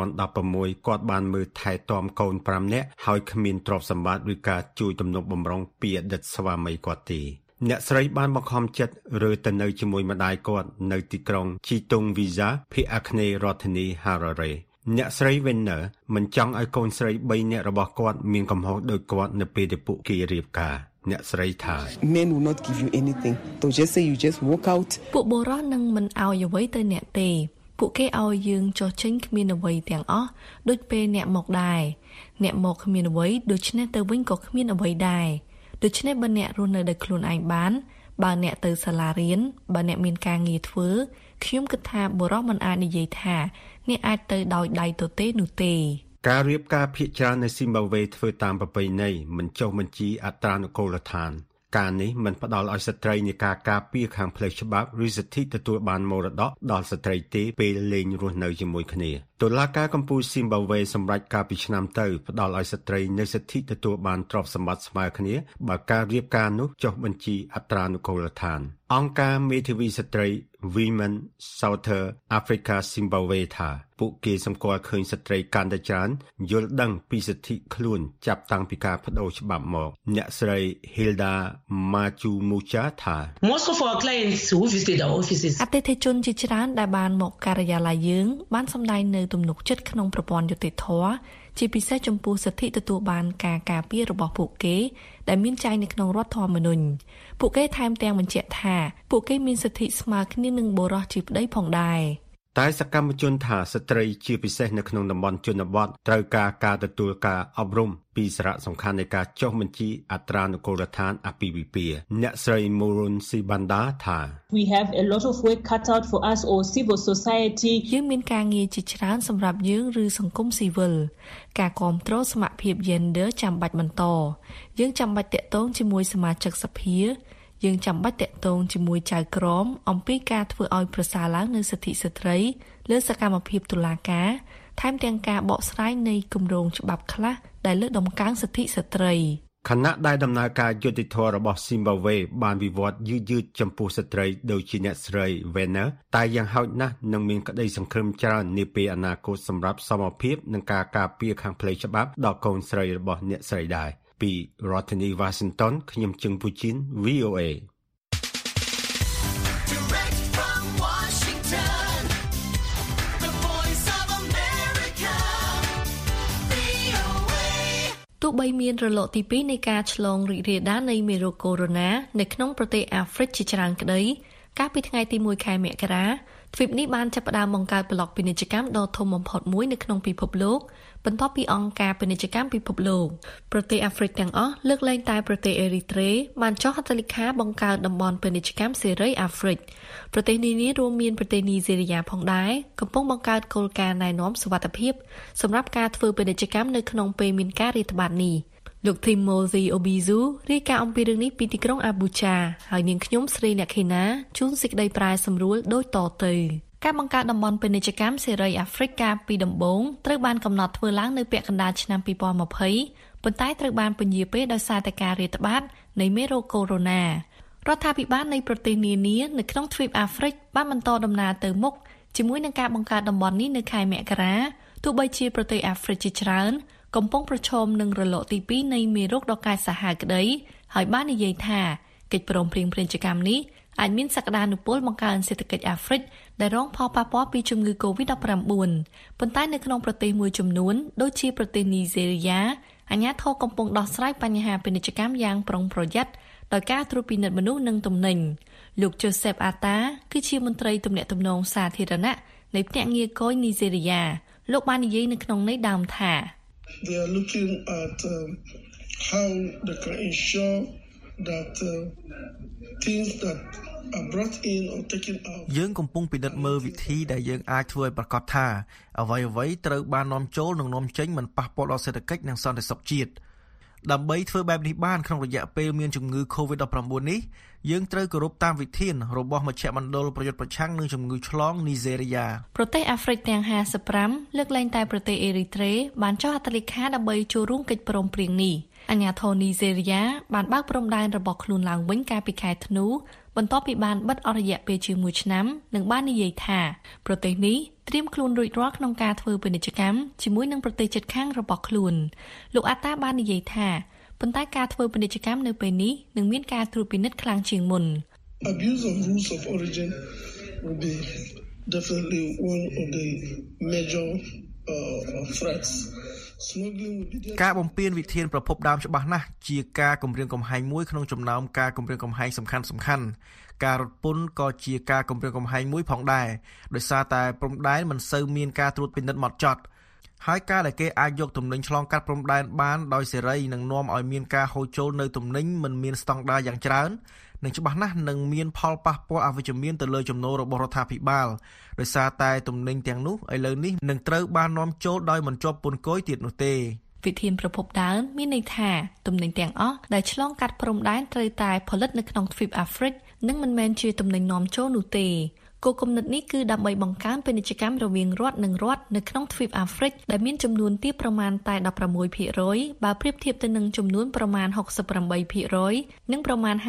[SPEAKER 17] 2016គាត់បានមើលថែទាំកូន5នាក់ហើយគ្មានទ្រព្យសម្បត្តិឬការជួយទំនុកបម្រុងពីអតីតស្វាមីគាត់ទេអ្នកស្រីបានបង្ខំចិត្តរើទៅនៅជាមួយម្ដាយគាត់នៅទីក្រុង Chitungwiza ភាគអាគ្នេយ៍រដ្ឋធានី Harare អ្នកស្រី Venner មិនចង់ឲ្យកូនស្រី3នាក់របស់គាត់មានកំហុសដូចគាត់នៅពេលដែលពួកគេរៀបការអ្នកស្រីថា
[SPEAKER 18] Men will not give you anything. They'll just say you just walk out.
[SPEAKER 3] ពួកបុរសនឹងមិនឲ្យអ្វីទៅអ្នកទេពួកគេឲ្យយើងចុះចេញគ្មានអ្វីទាំងអស់ដូចពេលអ្នកមកដែរអ្នកមកគ្មានអ្វីដូច្នេះទៅវិញក៏គ្មានអ្វីដែរដូច្នេះបើអ្នករស់នៅដោយខ្លួនឯងបានបើអ្នកទៅសាលារៀនបើអ្នកមានការងារធ្វើខ្ញុំគិតថាបុរសមិនអាចនិយាយថាអ្នកអាចទៅដោយដៃទទេនោះទេ
[SPEAKER 17] ការរៀបការភាគច្រើននៅស៊ីមបាវេធ្វើតាមប្រពៃណីមិនចុះបញ្ជីអត្រានុកូលដ្ឋានការនេះមិនផ្ដល់ឲ្យស្ត្រីនៃការការពារខាងផ្លូវច្បាប់ឬសិទ្ធិទទួលបានមរតកដល់ស្ត្រីទេពេលលែងរស់នៅជាមួយគ្នាតុលាការកំពូលស៊ីមបាវេសម្រេចកាលពីឆ្នាំទៅផ្ដល់ឲ្យស្ត្រីនៅសិទ្ធិទទួលបានទ្រព្យសម្បត្តិស្មើគ្នាបើការរៀបការនោះចុះបញ្ជីអត្រានុកូលដ្ឋានអង្គការមេធាវីស្ត្រី Women South Africa Zimbabwe ថាពួកគេសម្គាល់ឃើញស្ត្រីកាន់តែច្រើនយល់ដឹងពីសិទ្ធិខ្លួនចាប់តាំងពីការបដូរច្បាប់មកអ្នកស្រី Hilda Majumucha ថា
[SPEAKER 19] Most of our clients who visited our offices
[SPEAKER 3] អតិថិជនជាច្រើនដែលបានមកការិយាល័យយើងបានសម្ដែងនៅទំនុកចិត្តក្នុងប្រព័ន្ធយុត្តិធម៌ជាពិសេសចំពោះសិទ្ធិទទួលបានការការពាររបស់ពួកគេដែលមានចែងនៅក្នុងរដ្ឋធម្មនុញ្ញពួកគេថែមទាំងបញ្ជាក់ថាពួកគេមានសិទ្ធិស្មើគ្នានឹងបុរសជាប្តីផងដែរ
[SPEAKER 17] តែសកម្មជនថាស្ត្រីជាពិសេសនៅក្នុងតំបន់ជនបទត្រូវការទទួលការអប់រំពីសារៈសំខាន់នៃការចុះបញ្ជីអត្រានុកូលដ្ឋានអាពាហ៍ពិពាហ៍អ្នកស្រី Murun Sibanda ថា
[SPEAKER 19] We have a lot of work cut out for us or civil society
[SPEAKER 3] យើងមានការងារជាច្រើនសម្រាប់យើងឬសង្គមស៊ីវិលការគ្រប់គ្រងសមភាព gender ចាំបាច់បន្តយើងចាំបាច់តាក់ទងជាមួយសមាជិកសភាយើងចាំបាច់តាក់ទងជាមួយចៅក្រមអំពីការធ្វើឲ្យប្រសើរឡើងនូវសិទ្ធិស្ត្រីលើសកម្មភាពតុលាការថែមទាំងការបកស្រាយនៃគម្រោងច្បាប់ខ្លះដែលលើកតម្កើងសិទ្ធិស្ត្រី
[SPEAKER 17] ខណៈដែលដំណើរការយុត្តិធម៌របស់ស៊ីមបាវេបានវិវត្តយឺតចំពោះស្ត្រីដូចជាអ្នកស្រី Venner តែយ៉ាងហោចណាស់នឹងមានក្តីសង្ឃឹមច្រើននាពេលអនាគតសម្រាប់សមភាពនិងការការពារខាងផ្លូវច្បាប់ដល់កូនស្រីរបស់អ្នកស្រីដែរពីរដ្ឋធានី Washington ខ្ញុំជឹងពូជីន VOA
[SPEAKER 3] ទោះបីមានរលកទី2នៃការឆ្លងរីករាលដាលនៃមេរោគកូវីដ -19 នៅក្នុងប្រទេសអាហ្វ្រិកជាច្រើនក្តីកាលពីថ្ងៃទី1ខែមករាទ្វីបនេះបានចាប់ផ្ដើមបង្កើតប្លុកពាណិជ្ជកម្មដ៏ធំបំផុតមួយនៅក្នុងពិភពលោកបន្ទាប់ពីអង្គការពាណិជ្ជកម្មពិភពលោកប្រទេសអាហ្វ្រិកទាំងអស់លើកលែងតែប្រទេសអេរីត្រេបានចុះហត្ថលេខាបង្កើតតំបន់ពាណិជ្ជកម្មសេរីអាហ្វ្រិកប្រទេសនានារួមមានប្រទេសនីហ្សេរីយ៉ាផងដែរកំពុងបង្កើតគោលការណ៍ណែនាំសុវត្ថិភាពសម្រាប់ការធ្វើពាណិជ្ជកម្មនៅក្នុងពេលមានការរាតត្បាតនេះលោក Timothy Obizu រាយការណ៍អំពីរឿងនេះពីទីក្រុង Abuja ហើយនាងខ្ញុំស្រីអ្នកខេណាជួនសេចក្តីប្រាយសម្រួលដូចតទៅការបង្កើតតំបន់ពាណិជ្ជកម្មសេរីអាហ្វ្រិកកាលពីដំបូងត្រូវបានកំណត់ធ្វើឡើងនៅពាក់កណ្ដាលឆ្នាំ2020ប៉ុន្តែត្រូវបានពន្យាពេលដោយសារតែការរាតត្បាតនៃមេរោគកូវីដ -19 រដ្ឋាភិបាលនៃប្រទេសនានានៅក្នុងទ្វីបអាហ្វ្រិកបានបន្តដំណើរទៅមុខជាមួយនឹងការបង្កើតតំបន់នេះនៅខែមករាទោះបីជាប្រទេសអាហ្វ្រិកជាច្រើនកំពុងប្រឈមនឹងរលកទី2នៃមេរោគដ៏កាចសាហាវក្តីហើយបាននិយាយថាកិច្ចព្រមព្រៀងពាណិជ្ជកម្មនេះអាចមានសក្តានុពលបង្កើនសេដ្ឋកិច្ចអាហ្វ្រិកដែលរងផលប៉ះពាល់ពីជំងឺ COVID-19 ប៉ុន្តែនៅក្នុងប្រទេសមួយចំនួនដូចជាប្រទេសនីហ្សេរីយ៉ាអាជ្ញាធរកំពុងដោះស្រាយបញ្ហាពាណិជ្ជកម្មយ៉ាងប្រុងប្រយ័ត្នដោយការត្រួតពិនិត្យមនុស្សនិងទំនិញលោក Joseph Atta គឺជាមន្ត្រីទំនាក់ទំនងសាធារណៈនៃភ្នាក់ងារគយនីហ្សេរីយ៉ាលោកបាននិយាយនៅក្នុងន័យដើមថា
[SPEAKER 20] They are looking at how they can ensure that things that are brought in or taken out
[SPEAKER 4] យើងកំពុងពិនិត្យមើលវិធីដែលយើងអាចធ្វើឲ្យប្រកាសថាអ្វីៗត្រូវបាននាំចូលនិងនាំចេញមិនប៉ះពាល់ដល់សេដ្ឋកិច្ចនិងសន្តិសុខជាតិដើម្បីធ្វើបែបនេះបានក្នុងរយៈពេលមានជំងឺ COVID-19 នេះយើងត្រូវគោរពតាមវិធានរបស់មជ្ឈមណ្ឌលប្រយុទ្ធប្រឆាំងនឹងជំងឺឆ្លងនីហ្សេរីយ៉ាប្រទេសអាហ្វ្រិកទាំង55លើកលែងតែប្រទេសអេរីត្រេបានចុះហត្ថលេខាដើម្បីចូលរួមកិច្ចព្រមព្រៀងនេះអាជ្ញាធរនីហ្សេរីយ៉ាបានបើកព្រំដែនរបស់ខ្លួនឡើងវិញកាលពីខែធ្នូបន្ទាប់ពីបានបិទអស់រយៈពេលជាង1ឆ្នាំនិងបាននិយាយថាប្រទេសនេះត្រៀមខ្លួនរួចរាល់ក្នុងការធ្វើពាណិជ្ជកម្មជាមួយនឹងប្រទេសជិតខាងរបស់ខ្លួនលោកអាតាបាននិយាយថាប៉ុន្តែការធ្វើពាណិជ្ជកម្មនៅពេលនេះនឹងមានការត្រួតពិនិត្យខ្លាំងជាងមុន
[SPEAKER 20] Abuse of rules of origin will be definitely one of the major threats
[SPEAKER 4] ការបំពេញវិធានប្រភពដើមច្បាស់ណាស់ជាការគម្រាមកំហែងមួយក្នុងចំណោមការគម្រាមកំហែងសំខាន់ៗការរត់ពន្ធក៏ជាការគម្រាមកំហែងមួយផងដែរដោយសារតែព្រំដែនមិនសូវមានការត្រួតពិនិត្យហ្មត់ចត់ហើយការដែលគេអាចយកទំនិញឆ្លងកាត់ព្រំដែនបានដោយសេរីនឹងនាំឲ្យមានការហូរចូលនៅទំនិញមិនមានស្តង់ដារយ៉ាងច្រើននិងច្បាស់ណាស់នឹងមានផលប៉ះពាល់អវិជ្ជមានទៅលើចំណូលរបស់រដ្ឋាភិបាលដោយសារតែទំនិញទាំងនោះឥឡូវនេះនឹងត្រូវបាននាំចូលដោយមិនជាប់ពន្ធគយទៀតនោះទេវិធានប្រភពដើមមានន័យថាទំនិញទាំងអស់ដែលឆ្លងកាត់ព្រំដែនត្រូវតែផលិតនៅក្នុងទ្វីបអាហ្វ្រិកនិងមិនមែនជាទំនិញនាំចូលនោះទេគោលគំនិតនេះគឺដើម្បីបង្កើនពាណិជ្ជកម្មរវាងរដ្ឋនិងរដ្ឋនៅក្នុងទ្វីបអាហ្វ្រិកដែលមានចំនួនទាបប្រមាណតែ 16% បើប្រៀបធៀបទៅនឹងចំនួនប្រមាណ 68% និងប្រមាណ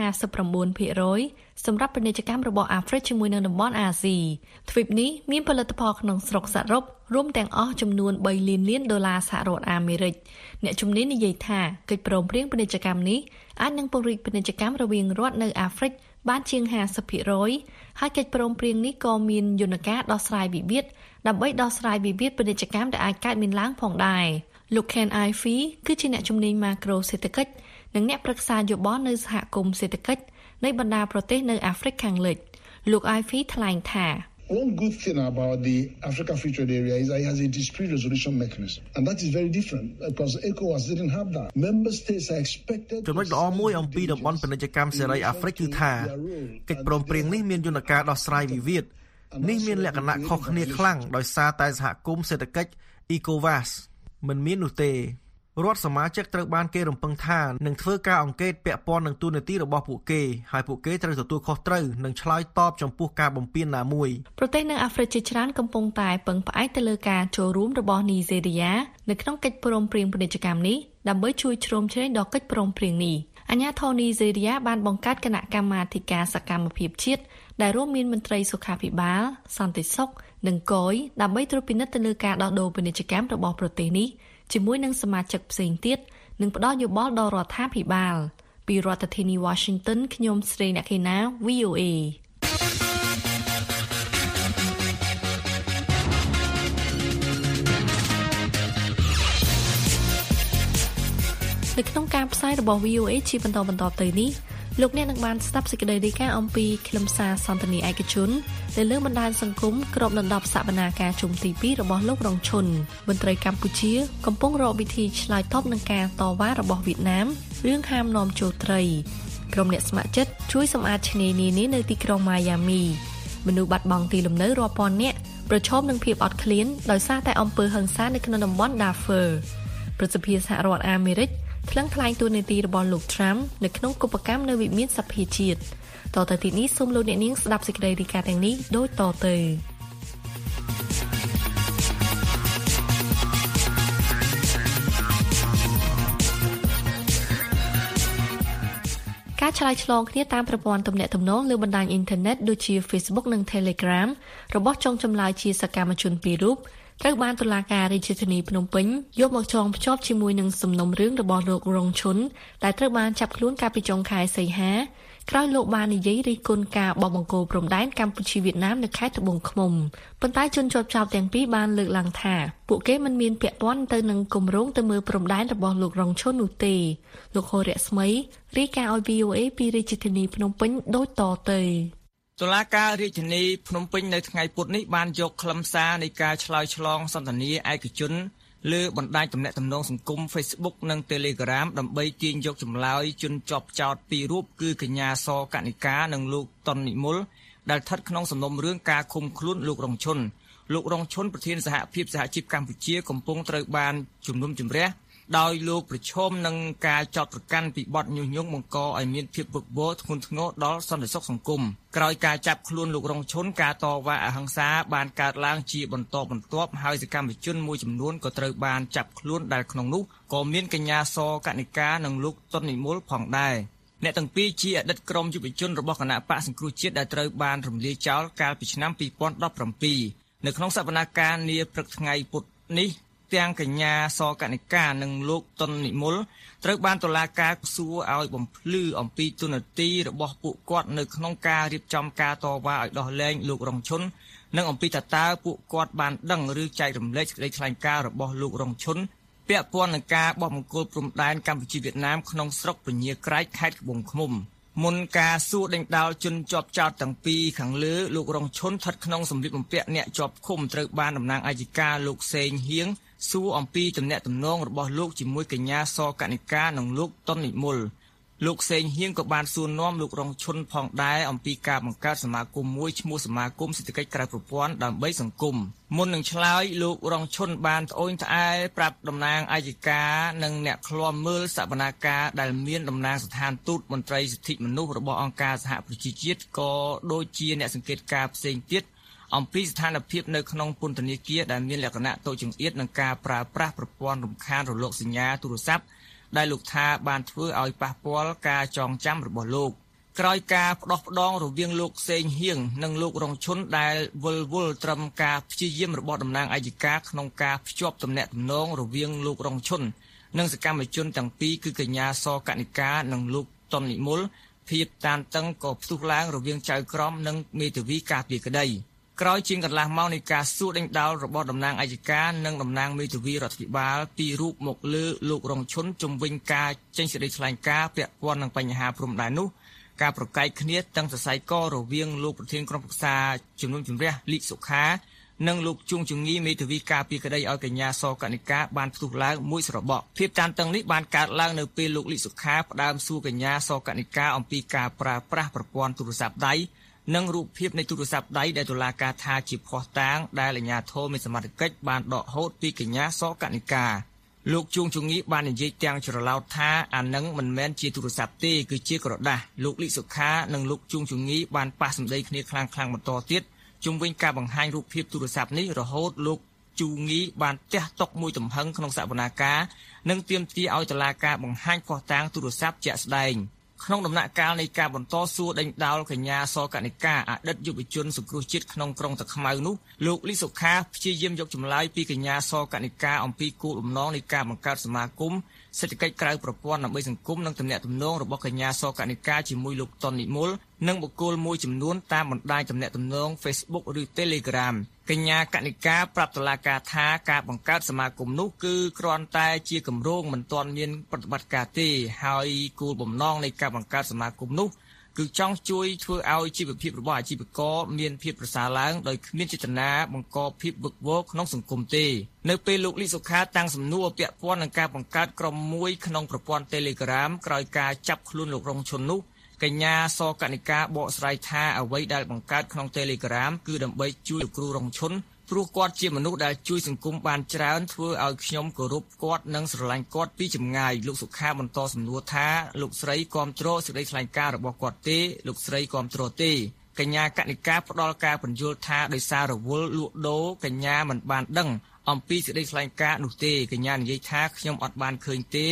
[SPEAKER 4] 59% សម្រាប់ពាណិជ្ជកម្មរបស់អាហ្វ្រិកជាមួយនឹងតំបន់អាស៊ីទ្វីបនេះមានផលិតផលក្នុងស្រុកសរុបរួមទាំងអស់ចំនួន$3 លានសហរដ្ឋអាមេរិកអ្នកជំនាញនិយាយថាកិច្ចព្រមព្រៀងពាណិជ្ជកម្មនេះអាចនឹងពង្រីកពាណិជ្ជកម្មរវាងរដ្ឋនៅអាហ្វ្រិកបានជាង 50% ហើយកិច្ចព្រមព្រៀងនេះក៏មានយន្តការដោះស្រាយវិវាទដើម្បីដោះស្រាយវិវាទពាណិជ្ជកម្មដែលអាចកើតមានឡើងផងដែរលោក Ken Ivey គឺជាអ្នកជំនាញម៉ាក្រូសេដ្ឋកិច្ចនិងអ្នកប្រឹក្សាយោបល់នៅសហគមន៍សេដ្ឋកិច្ចនៃបណ្ដាប្រទេសនៅអាហ្វ្រិកខាងលិចលោក Ivey ថ្លែងថា
[SPEAKER 20] One good thing about the Africa Free Trade Area is that it has a dispute resolution mechanism, and that is very different because ECOWAS didn't have that. Member states are expected. ចំណុចល្អមួយអំពីតំបន់ពាណិជ្ជកម្មសេរីអាហ្វ្រិកគឺថាកិច្ចព្រមព្រៀងនេះមានយន្តការដោះស្រាយវិវាទនេះមានលក្ខណៈខុសគ្នាខ្លាំងដោយសារតែសហគមន៍សេដ្ឋកិច្ច ECOWAS មិនមាននោះទេរដ្ឋសមាជិកត្រូវបានគេរំពឹងថានឹងធ្វើការអង្កេតពាក់ព័ន្ធនឹងទូនាទីរបស់ពួកគេហើយពួកគេត្រូវទទួលខុសត្រូវនិងឆ្លើយតបចំពោះការបំពានណាមួយប្រទេសនៅអាហ្វ្រិកជាច្រើនកំពុងតែពឹងផ្អែកទៅលើការចូលរួមរបស់នីហ្សេរីយ៉ានៅក្នុងកិច្ចព្រមព្រៀងពាណិជ្ជកម្មនេះដើម្បីជួយជ្រោមជ្រែងដល់កិច្ចព្រមព្រៀងនេះអាជ្ញាធរនីហ្សេរីយ៉ាបានបង្កើតគណៈកម្មាធិការសកម្មភាពជាតិដែលរួមមានមន្ត្រីសុខាភិបាលសន្តិសុខនិងគយដើម្បីត្រួតពិនិត្យទៅលើការដោះដូរពាណិជ្ជកម្មរបស់ប្រទេសនេះជាមួយនឹងសមាជិកផ្សេងទៀតនិងផ្ដល់យោបល់ដល់រដ្ឋាភិបាលពីរដ្ឋធានី Washington ខ្ញុំស្រីអ្នកខេណា VOA នៅក្នុងការផ្សាយរបស់ VOA ជាបន្តទៅនេះលោកអ្នកនឹងបានស្ដាប់សេចក្តីរាយការណ៍អំពីខ្លឹមសារសន្ទនាឯកជនដែលលើបណ្ដាញសង្គមគ្របដណ្ដប់សវនាការជុំទី2របស់លោករងឈុនមន្ត្រីកម្ពុជាកំពុងរកវិធីឆ្លើយតបនឹងការតវ៉ារបស់វៀតណាមរឿងហាមនាំចូលត្រីក្រុមអ្នកស្ម័គ្រចិត្តជួយសម្អាតឆ្នេរនានានៅទីក្រុងម៉ាយ៉ាមីមនុស្សបាត់បង់ទីលំនៅរាប់ពាន់នាក់ប្រឈមនឹងភាពអត់ឃ្លានដោយសារតែអំពើហិង្សានៅក្នុងតំបន់ Darfur ប្រសិទ្ធភាពសហរដ្ឋអាមេរិកថ្លឹងថ្លែងទូនាទីរបស់លោក Trump នៅក្នុងគបកម្មនៅវិមានសភាជាតិតទៅទីនេះសូមលោកអ្នកនាងស្ដាប់សេចក្តីរាយការណ៍ទាំងនេះដូចតទៅ
[SPEAKER 3] ការឆ្លើយឆ្លងគ្នាតាមប្រព័ន្ធទំនាក់ទំនងលើបណ្ដាញអ៊ីនធឺណិតដូចជា Facebook និង Telegram របស់ចុងចម្លើយជាសកម្មជនពីររូបត្រូវបានតុលាការរាជធានីភ្នំពេញយកមកចងភ្ជាប់ជាមួយនឹងសំណុំរឿងរបស់លោករងឈុនដែលត្រូវបានចាប់ខ្លួនកាលពីចុងខែសីហាក្រោយលោកបាននិយាយរិះគន់ការបោះបង្គោលព្រំដែនកម្ពុជាវៀតណាមនៅខេត្តត្បូងឃ្មុំប៉ុន្តែជនជាប់ចោទទាំងពីរបានលើកឡើងថាពួកគេមិនមានពាក់ព័ន្ធទៅនឹងគម្រោងទៅមើលព្រំដែនរបស់លោករងឈុននោះទេលោកហូរៈស្មីរាយការណ៍ឲ្យ VOA ពីរាជធានីភ្នំពេញដូចតទៅ
[SPEAKER 21] តុលាការរាជធានីភ្នំពេញនៅថ្ងៃពុធនេះបានយកខ្លឹមសារនៃការឆ្លើយឆ្លងសន្ទនាឯកជនលើបណ្ដាញទំនាក់ទំនងសង្គម Facebook និង Telegram ដើម្បីទាញយកចម្លើយជនជាប់ចោទពីររូបគឺកញ្ញាសកនិកានិងលោកតុននិមលដែលស្ថិតក្នុងសំណុំរឿងការឃុំខ្លួនលោករងឈុនលោករងឈុនប្រធានសហភាពសហជីពកម្ពុជាកំពុងត្រូវបានជំនុំជម្រះដោយលោកប្រឈមនឹងការចោទប្រកាន់ពីបទញុះញង់បង្កឲ្យមានភាពវឹកវរធ្ងន់ធ្ងរដល់សន្តិសុខសង្គមក្រោយការចាប់ខ្លួនលោករងឈុនការតវ៉ាអហិង្សាបានកើតឡើងជាបន្តបន្ទាប់ហើយសកម្មជនមួយចំនួនក៏ត្រូវបានចាប់ខ្លួនដែលក្នុងនោះក៏មានកញ្ញាសកនិកានិងលោកតុននិមលផងដែរអ្នកទាំងពីរជាអតីតក្រុមយុវជនរបស់គណៈបកសង្គ្រោះជាតិដែលត្រូវបានរំលាយចោលកាលពីឆ្នាំ2017នៅក្នុងសវនកម្មនាព្រឹកថ្ងៃពុធនេះទាំងកញ្ញាសកនិកានិងលោកតុននិមលត្រូវបានតុលាការសួរឲ្យបំភ្លឺអំពីទូនាទីរបស់ពួកគាត់នៅក្នុងការរៀបចំការតវ៉ាឲ្យដោះលែងលោករងឈុននិងអំពីតើពួកគាត់បានដឹងឬចែករំលែកសេចក្តីថ្លែងការណ៍របស់លោករងឈុនពាក់ព័ន្ធនឹងការបោះបង្គោលព្រំដែនកម្ពុជាវៀតណាមក្នុងស្រុកពញាក្រែកខេត្តត្បូងឃ្មុំមុនការសួរដេញដោលជនជាប់ចោទទាំងពីរខាងលើលោករងឈុនស្ថិតក្នុងសម្លៀកបំពាក់អ្នកជាប់ឃុំត្រូវបានតំណាងអัยការលោកសេងហៀងសួរអំពីទំនាក់ទំនងរបស់លោកជាមួយកញ្ញាសកនិកានិងលោកតុននិមលលោកសេងហៀងក៏បានសួរនាំលោករងឈុនផងដែរអំពីការបង្កើតសមាគមមួយឈ្មោះសមាគមសេដ្ឋកិច្ចក្រៅប្រព័ន្ធដើម្បីសង្គមមុននឹងឆ្លើយលោករងឈុនបានត្អូញត្អែប្រាប់តំណាងអัยការនិងអ្នកឃ្លាំមើលសវនកម្មដែលមានតំណាងស្ថានទូតមន្ត្រីសិទ្ធិមនុស្សរបស់អង្គការសហប្រជាជាតិក៏ដូចជាអ្នកសង្កេតការណ៍ផ្សេងទៀតអំពីស្ថានភាពនៅក្នុងពន្ធនាគារដែលមានលក្ខណៈតូចចង្អៀតនឹងការប្រើប្រាស់ប្រព័ន្ធរំខានរលកសញ្ញាទូរស័ព្ទដែលលោកថាបានធ្វើឲ្យប៉ះពាល់ការចងចាំរបស់លោកក្រោយការផ្ដោះផ្ដងរវាងលោកសេងហៀងនិងលោករងឈុនដែលវិលវល់ត្រឹមការព្យាយាមរបស់តំណាងអัยការក្នុងការភ្ជាប់ទំនាក់ទំនងរវាងលោករងឈុននិងសកម្មជនទាំងពីរគឺកញ្ញាសកនិកានិងលោកតុននិមលភាពតានតឹងក៏ផ្ទុះឡើងរវាងចៅក្រមនិងមេធាវីការពារក្តីក្រោយជាងកន្លះម៉ោងនៃការសួរដេញដោលរបស់តំណាងអัยការនិងតំណាងមេធាវីរដ្ឋាភិបាលពីររូបមកលើលោករងឈុនជំវិញការចេញសេចក្តីថ្លែងការណ៍ពាក់ព័ន្ធនឹងបញ្ហាព្រំដែននោះការប្រកែកគ្នាទាំងសរសៃករវាងលោកប្រធានក្រុមប្រឹក្សាជំនុំជម្រះលីកសុខានិងលោកជួងជងីមេធាវីការពារក្តីឲ្យកញ្ញាសកនិកាបានផ្ទុះឡើងមួយស្របក់ភាពតានតឹងនេះបានកើតឡើងនៅពេលលោកលីកសុខាផ្ដើមសួរកញ្ញាសកនិកាអំពីការប្រើប្រាស់ប្រព័ន្ធទូរស័ព្ទដៃនិងរូបភាពនៃទូរស័ព្ទដៃដែលតុលាការថាជាភស្តុតាងដែលអាជ្ញាធរមានសមត្ថកិច្ចបានដកហូតពីកញ្ញាសកនិកាលោកជួងជងីបាននិយាយទាំងច្រឡោតថាអានឹងមិនមែនជាទូរស័ព្ទទេគឺជាក្រដាសលោកលីកសុខានិងលោកជួងជងីបានប៉ះសម្ដីគ្នាខ្លាំងៗបន្តទៀតជុំវិញការបង្ហាញរូបភាពទូរស័ព្ទនេះរហូតលោកជូងីបានទះតុកមួយទំហឹងក្នុងសវនាការនិងទាមទារឲ្យតុលាការបង្ហាញភស្តុតាងទូរស័ព្ទជាក់ស្ដែងក្នុងដំណាក់កាលនៃការបន្តសួរដេញដោលកញ្ញាសកនិកាអតីតយុវជនសង្គ្រោះជាតិក្នុងក្រុងតាខ្មៅនោះលោកលីសុខាព្យាយាមយកចម្លើយពីកញ្ញាសកនិកាអំពីគោលបំណងនៃការបង្កើតសមាគមសេដ្ឋកិច្ចក្រៅប្រព័ន្ធដើម្បីសង្គមនិងទំនាក់ទំនងរបស់កញ្ញាសកនិកាជាមួយលោកតុននិមលនិងបុគ្គលមួយចំនួនតាមបណ្ដាញទំនាក់ទំនង Facebook ឬ Telegram កញ្ញាកនិកាប្រាប់តុលាការថាការបង្កើតសមាគមនោះគឺគ្រាន់តែជាគម្រោងមិនទាន់មានប្រតិបត្តិការទេហើយគោលបំណងនៃការបង្កើតសមាគមនោះគឺចង់ជួយធ្វើឲ្យជីវភាពរបស់អាជីវករមានភាពប្រសើរឡើងដោយគ្មានចេតនាបង្កភាពវឹកវរក្នុងសង្គមទេនៅពេលលោកលីសុខាតាំងសំណួរពាក់ព័ន្ធនឹងការបង្កើតក្រុមមួយក្នុងប្រព័ន្ធ Telegram ក្រោយការចាប់ខ្លួនលោករងឈុននោះកញ្ញាសកនិកាបកស្រាយថាអ្វីដែលបង្កើតក្នុង Telegram គឺដើម្បីជួយលោកគ្រូរងឈុនព្រោះគាត់ជាមនុស្សដែលជួយសង្គមបានច្រើនធ្វើឲ្យខ្ញុំគោរពគាត់និងស្រឡាញ់គាត់ពីចម្ងាយលោកសុខាបន្តសំណួរថាលោកស្រីគាំទ្រសេចក្តីថ្លែងការណ៍របស់គាត់ទេលោកស្រីគាំទ្រទេកញ្ញាកនិកាផ្ដល់ការពន្យល់ថាដោយសាររវល់លក់ដូរកញ្ញាមិនបានដឹងអំពីសេចក្តីថ្លែងការណ៍នោះទេកញ្ញានិយាយថាខ្ញុំអត់បានឃើញទេ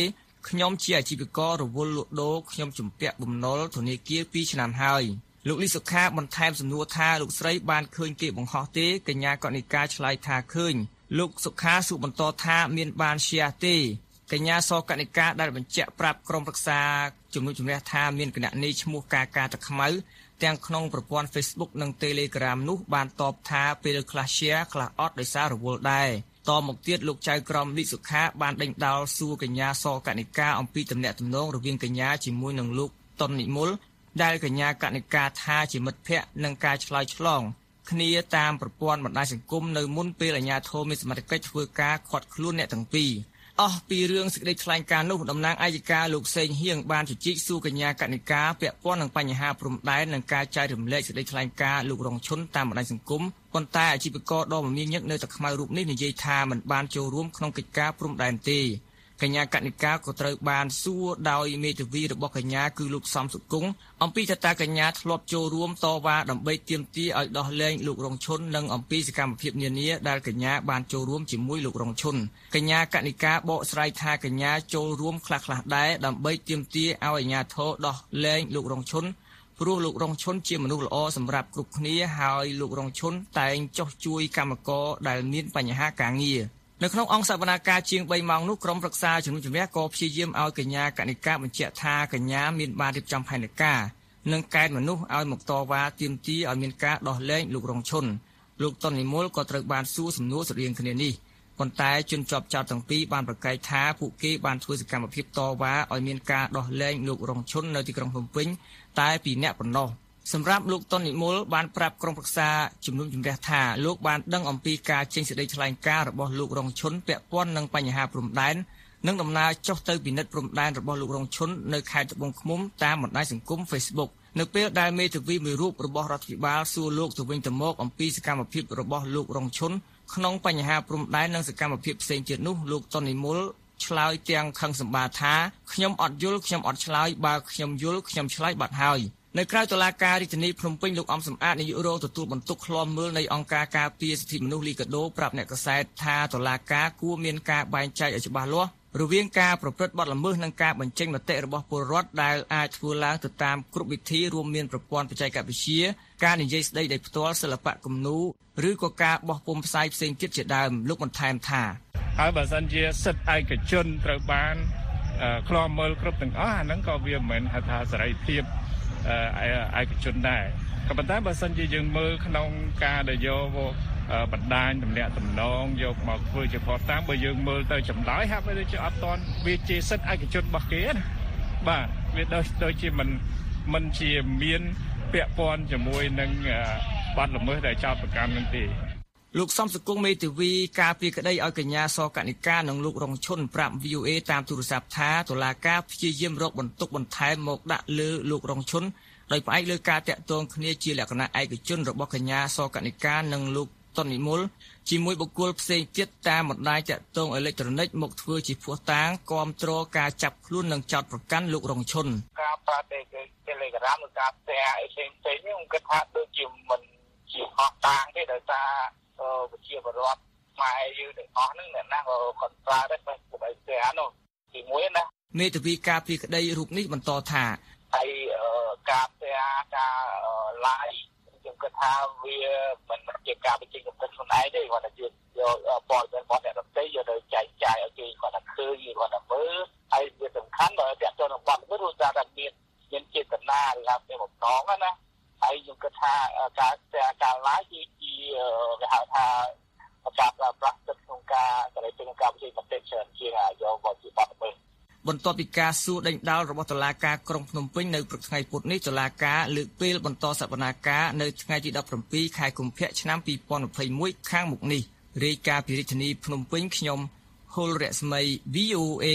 [SPEAKER 21] ខ្ញុំជាអាជីវកររវល់លក់ដូរខ្ញុំជំពាក់បំណុលធនាគារ2ឆ្នាំហើយលោកលីសុខាបន្ថែមសំណួរថាលោកស្រីបានឃើញគេបង្ហោះទេកញ្ញាកនិកាឆ្លើយថាឃើញលោកសុខាសួរបន្តថាមានបាន share ទេកញ្ញាសកនិកាដែលបញ្ជាក់ប្រាប់ក្រុមប្រឹក្សាជំនុំជម្រះថាមានគណនីឈ្មោះកាកាទឹកខ្មៅទាំងក្នុងប្រព័ន្ធ Facebook និង Telegram នោះបានតបថាពេលខ្លះ share ខ្លះអត់ដោយសាររវល់ដែរតមកទៀតលោកចៅក្រមលីសុខាបានដេញដោលសួរកញ្ញាសកនិកាអំពីទំនាក់ទំនងរវាងកញ្ញាជាមួយនឹងលោកតុននិមលដែលកញ្ញាកនិកាថាជាមិត្តភ័ក្តិនឹងការឆ្លើយឆ្លងគ្នាតាមប្រព័ន្ធបណ្ដាញសង្គមនៅមុនពេលអាជ្ញាធរមានសមត្ថកិច្ចធ្វើការឃាត់ខ្លួនអ្នកទាំងពីរអស់ពីរឿងសេចក្តីថ្លែងការណ៍នោះតំណាងអัยការលោកសេងហៀងបានជជែកសួរកញ្ញាកនិកាពាក់ព័ន្ធនឹងបញ្ហាព្រំដែននិងការចែករំលែកសេចក្តីថ្លែងការណ៍លោករងឈុនតាមបណ្ដាញសង្គមប៉ុន្តែអាជីវករដ៏មមាញឹកនៅទឹកខ្មៅរូបនេះនិយាយថាមិនបានចូលរួមក្នុងកិច្ចការព្រំដែនទេកញ្ញាកនិកាក៏ត្រូវបានសួរដោយមេធាវីរបស់កញ្ញាគឺលោកសំសុគង្គអំពីថាតើកញ្ញាធ្លាប់ចូលរួមតវ៉ាដើម្បីទាមទារឲ្យដោះលែងលោករងឈុននិងអំពីសកម្មភាពនានាដែលកញ្ញាបានចូលរួមជាមួយលោករងឈុនកញ្ញាកនិកាបកស្រាយថាកញ្ញាចូលរួមខ្លះៗដែរដើម្បីទាមទារឲ្យអាជ្ញាធរដោះលែងលោករងឈុនព្រោះលោករងឈុនជាមនុស្សល្អសម្រាប់គ្រប់គ្នាហើយលោករងឈុនតែងចុះជួយកម្មករដែលមានបញ្ហាការងារនៅក្នុងអង្គសវនាការជាង3ម៉ោងនោះក្រុមប្រឹក្សាជំនុំជម្រះក៏ព្យាយាមឲ្យកញ្ញាកនិកាបញ្ជាក់ថាកញ្ញាមានបានរៀបចំផែនការនិងកែនមនុស្សឲ្យមកតវ៉ាទាមទារឲ្យមានការដោះលែងលោករងឈុនលោកតុននិមលក៏ត្រូវបានសួរសំណួរស្រដៀងគ្នានេះប៉ុន្តែជនជាប់ចោទទាំងពីរបានប្រកែកថាពួកគេបានធ្វើសកម្មភាពតវ៉ាឲ្យមានការដោះលែងលោករងឈុននៅទីក្រុងភ្នំពេញតែ2នាក់ប៉ុណ្ណោះសម្រាប់លោកតុននិមលបានប្រាប់ក្រុមប្រឹក្សាជំនុំជម្រះថាលោកបានដឹងអំពីការចេញសេចក្តីថ្លែងការណ៍របស់លោករងឈុនពាក់ព័ន្ធនឹងបញ្ហាព្រំដែននិងដំណើរចុះទៅពិនិត្យព្រំដែនរបស់លោករងឈុននៅខេត្តត្បូងឃ្មុំតាមបណ្ដាញសង្គម Facebook នៅពេលដែលមេធាវីមួយរូបរបស់រដ្ឋាភិបាលសួរលោកទៅវិញទៅមកអំពីសកម្មភាពរបស់លោករងឈុនក្នុងបញ្ហាព្រំដែននិងសកម្មភាពផ្សេងទៀតនោះលោកតុននិមលឆ្លើយទាំងខឹងសម្បាថាខ្ញុំអត់យល់ខ្ញុំអត់ឆ្លើយបើខ្ញុំយល់ខ្ញុំឆ្លើយបាត់ហើយនៅក្រៅតុលាការរាជធានីភ្នំពេញលោកអំសំអាតនាយករងទទួលបន្ទុកឃ្លាំមើលនៃអង្គការការពារសិទ្ធិមនុស្សលីកាដូប្រាប់អ្នកកាសែតថាតុលាការគួរមានការបែងចែកឲ្យច្បាស់លាស់រវាងការប្រព្រឹត្តបទល្មើសនិងការបញ្ចេញមតិរបស់ពលរដ្ឋដែលអាចធ្វើឡើងទៅតាមគ្រប់វិធីរួមមានប្រព័ន្ធបច្ចេកវិទ្យាការនិយាយស្ដីដោយផ្ទាល់សិល្បៈគំនូរឬក៏ការបោះពុម្ពផ្សាយផ្សេងទៀតជាដើមលោកបន្ថែមថា
[SPEAKER 1] ហើយបើសិនជាសិទ្ធិឯកជនត្រូវបានឃ្លាំមើលគ្រប់ទាំងអស់អាហ្នឹងក៏វាមិនមែនថាសេរីភាពឯកជនដែរក៏ប៉ុន្តែបើសិនជាយើងមើលក្នុងការដែលយកបណ្ដាញទំនាក់ទំនងយកមកធ្វើជាផតតាមបើយើងមើលទៅចម្លើយហាក់បីដូចជាអត់តន់វាជាសិទ្ធិឯកជនរបស់គេណាបាទវាដូចជាមិនជាមានពាក់ព័ន្ធជាមួយនឹងបទល្មើសដែលចោទប្រកាន់នឹងទេ
[SPEAKER 21] លោកសំសុគង្គមេធាវីការពារក្តីឲ្យកញ្ញាសកនិកានិងលោករងឈុនប្រាប់ VOA តាមទូរស័ព្ទថាតុលាការព្យាយាមរកបន្ទុកបន្ថែមមកដាក់លើលោករងឈុនដោយផ្អែកលើការតាក់ទងគ្នាជាលក្ខណៈឯកជនរបស់កញ្ញាសកនិកានិងលោកតុននិមលជាមួយបុគ្គលផ្សេងទៀតតាមបណ្ដាញតាក់ទងអេឡិចត្រូនិកមកធ្វើជាភស្តុតាងគាំទ្រការចាប់ខ្លួននិងចោទប្រកាន់លោករងឈុន
[SPEAKER 12] ការប្រើTelegram ឬការផ្សាយអីផ្សេងៗនេះខ្ញុំគិតថាដូចជាមិនជាអស់តាងទេដោយសារវិជាបរដ្ឋខ្មែរយើងទាំងអស់ហ្នឹងអ្នកណាក៏ខុសប្រើដែរបើស្អីផ្សាយនោះទីមួយណា
[SPEAKER 21] មេធាវីការពារក្តីរូបនេះបន្តថា
[SPEAKER 12] ហើយការផ្សាយការ live ខ្ញុំគិតថាវាមិនជាការបញ្ចេញគំនិតខ្លួនឯងទេគាត់ថាយកព័ត៌មានរបស់អ្នកដទៃយកទៅចែកចាយឲ្យគេគាត់ថាឃើញគាត់ថាមើលហើយវាសំខាន់បើតាក់ទងនឹងបទល្មើសគឺថាមានចេតនាឬថាមានបំណងណាហើយខ្ញុំគិតថាការ live ជាគេហៅថាការប្រើប្រាស់ទឹកក្នុងការបញ្ចេញមតិច្រើនជាងយកមកជាបទល្មើស
[SPEAKER 21] បន្ទាប់ពីការសួរដេញដោលរបស់តុលាការក្រុងភ្នំពេញនៅព្រឹកថ្ងៃពុធនេះតុលាការលើកពេលបន្តសវនាការនៅថ្ងៃទី17ខែកុម្ភៈឆ្នាំ2021ខាងមុខនេះរាយការណ៍ពីរាជធានីភ្នំពេញខ្ញុំហុលរស្មី VOA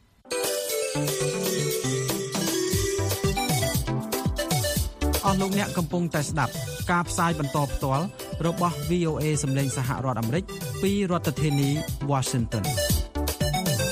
[SPEAKER 14] អស់លោកអ្នកកំពុងតែស្ដាប់ការផ្សាយបន្តផ្ទាល់របស់ VOA សម្លេងសហរដ្ឋអាមេរិកពីរដ្ឋធានី Washington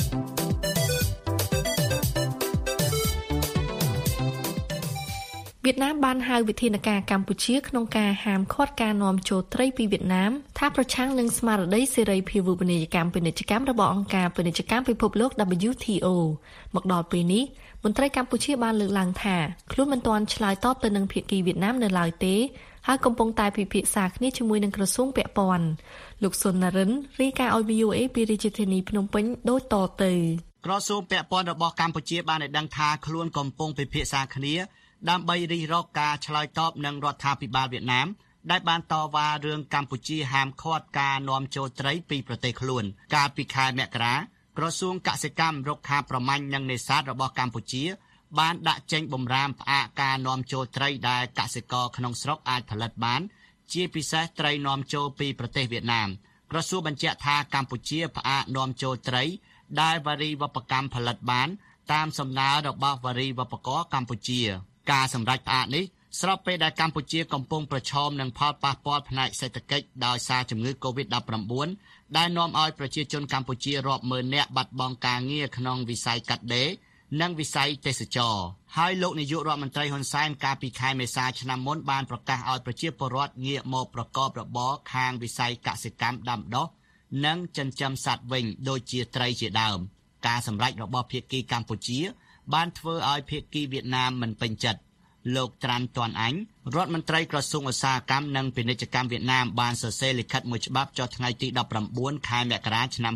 [SPEAKER 3] វៀតណាមបានហៅវិធានការកម្ពុជាក្នុងការហាមឃាត់ការនាំចូលត្រីពីវៀតណាមថាប្រឆាំងនឹងស្មារតីសេរីភាវូបនីយកម្មពាណិជ្ជកម្មរបស់អង្គការពាណិជ្ជកម្មពិភពលោក WTO មកដល់ពេលនេះមន្ត្រីកម្ពុជាបានលើកឡើងថាខ្លួនមិនទាន់ឆ្លើយតបទៅនឹងភាគីវៀតណាមនៅឡើយទេហើយកំពុងតែពិភាក្សាគ្នាជាមួយនឹងក្រសួងពាក់ព័ន្ធលោកសុននរិនរាយការណ៍ឲ្យ VOA ពីរាជធានីភ្នំពេញដូចតទៅ
[SPEAKER 11] ក្រសួងពាក់ព័ន្ធរបស់កម្ពុជាបានឲ្យដឹងថាខ្លួនកំពុងពិភាក្សាគ្នាដើម្បីរិះរកការឆ្លើយតបនឹងរដ្ឋាភិបាលវៀតណាមដែលបានតវ៉ារឿងកម្ពុជាហាមឃាត់ការនាំចូលត្រីពីប្រទេសខ្លួនកាលពីខែមករាក្រសួងកសិកម្មរុក្ខាប្រមាញ់និងនេសាទរបស់កម្ពុជាបានដាក់ចេញបម្រាមផ្អាកការនាំចូលត្រីដែលកសិករក្នុងស្រុកអាចផលិតបានជាពិសេសត្រីនាំចូលពីប្រទេសវៀតណាមក្រសួងបញ្ជាក់ថាកម្ពុជាផ្អាកនាំចូលត្រីដែលវារីវប្បកម្មផលិតបានតាមសំណើរបស់វារីវប្បករកម្ពុជាការសម្រេចផ្អាកនេះស្របពេលដែលកម្ពុជាកំពុងប្រឈមនឹងផលប៉ះពាល់ផ្នែកសេដ្ឋកិច្ចដោយសារជំងឺ Covid-19 ដែលនាំឲ្យប្រជាជនកម្ពុជារាប់ម៉ឺននាក់បាត់បង់ការងារក្នុងវិស័យកាត់ដេរនិងវិស័យទេសចរណ៍ហើយលោកនាយករដ្ឋមន្ត្រីហ៊ុនសែនកាលពីខែមេសាឆ្នាំមុនបានប្រកាសឲ្យប្រជាពលរដ្ឋងាកមកប្រកបរបរខាងវិស័យកសិកម្មដាំដុះនិងចិញ្ចឹមសត្វវិញដូចជាត្រីជាដើមការសម្រេចរបស់ភាគីកម្ពុជាបានធ្វើឲ្យភាគីវៀតណាមមិនពេញចិត្តលោកត្រាន់ទាន់អញរដ្ឋមន្ត្រីក្រសួងឧស្សាហកម្មនិងពាណិជ្ជកម្មវៀតណាមបានសរសេរលិខិតមួយច្បាប់ចុះថ្ងៃទី19ខែមករាឆ្នាំ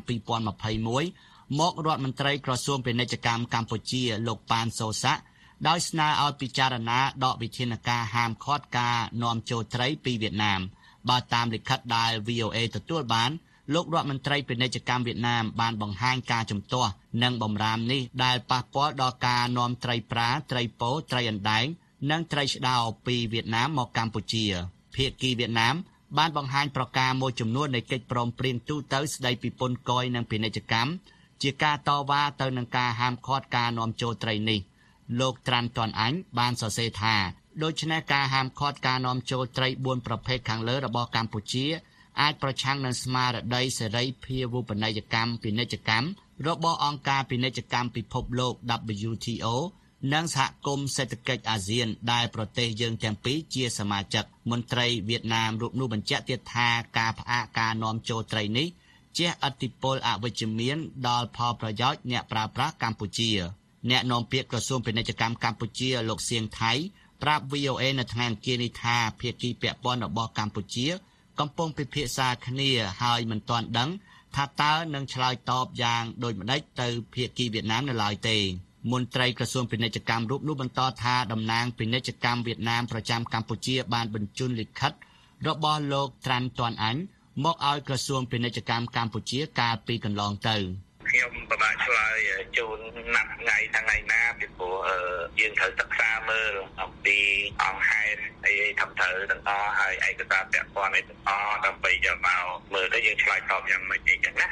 [SPEAKER 11] 2021មករដ្ឋមន្ត្រីក្រសួងពាណិជ្ជកម្មកម្ពុជាលោកប៉ានសូសាក់ដោយស្នើឲ្យពិចារណាដកវិធានការហាមឃាត់ការនាំចូលត្រីពីវៀតណាមបើតាមលិខិតដែល VOA ទទួលបានលោករដ្ឋមន្ត្រីពាណិជ្ជកម្មវៀតណាមបានបង្ហាញការជំទាស់និងបំរាមនេះដែលប៉ះពាល់ដល់ការនាំត្រីប្រាត្រីពោត្រីអណ្ដែងនិងត្រីឆ្ដោពីវៀតណាមមកកម្ពុជាភាគីវៀតណាមបានបង្ហាញប្រការមួយចំនួននៃកិច្ចព្រមព្រៀងទូទៅស្តីពីពន្ធគយនិងពាណិជ្ជកម្មជាការតវ៉ាទៅនឹងការហាមឃាត់ការនាំចូលត្រីនេះលោកត្រាន់ទាន់អញបានសរសេរថាដូច្នេះការហាមឃាត់ការនាំចូលត្រី4ប្រភេទខាងលើរបស់កម្ពុជាអាចប្រឆាំងនឹងស្មារតីសេរីភាវូបនីយកម្មពាណិជ្ជកម្មរបស់អង្គការពាណិជ្ជកម្មពិភពលោក WTO និងសហគមន៍សេដ្ឋកិច្ចអាស៊ានដែលប្រទេសយើងទាំងពីរជាសមាជិកមន្ត្រីវៀតណាមរូបនោះបញ្ជាក់ទៀតថាការផ្អាកការនាំចូលត្រីនេះជះឥទ្ធិពលអវិជ្ជមានដល់ផលប្រយោជន៍អ្នកប្រើប្រាស់កម្ពុជាអ្នកនាំពាក្យក្រសួងពាណិជ្ជកម្មកម្ពុជាលោកសៀងថៃប្រាប់ VOA នៅថ្ងៃអង្គារនេះថាភាគីពាក់ព័ន្ធរបស់កម្ពុជាកំពុងពិភាក្សាគ្នាហើយមិនទាន់ដឹងថាតើនឹងឆ្លើយតបយ៉ាងដូចម្តេចទៅភាគីវៀតណាមនៅឡើយទេមន្ត្រីក្រសួងពាណិជ្ជកម្មរូបនោះបន្តថាតំណាងពាណិជ្ជកម្មវៀតណាមប្រចាំកម្ពុជាបានបញ្ជូនលិខិតរបស់លោកត្រាន់ទាន់អញមកឲ្យក្រសួងពាណិជ្ជកម្មកម្ពុជាកាលពីកន្លងទៅ
[SPEAKER 6] ខ្ញុំពិបាកឆ្លើយជូនណាត់ថ្ងៃថ្ងៃណាពីព្រោះយើងត្រូវសិក្សាមើលអំពីអង្គហេតុអីធំត្រូវទាំងអស់ហើយឯកសារពាក់ព័ន្ធអីទាំងអស់ដើម្បីយកមកមើលទៅយើងឆ្លើយតបយ៉ាងម៉េចអីចឹងណា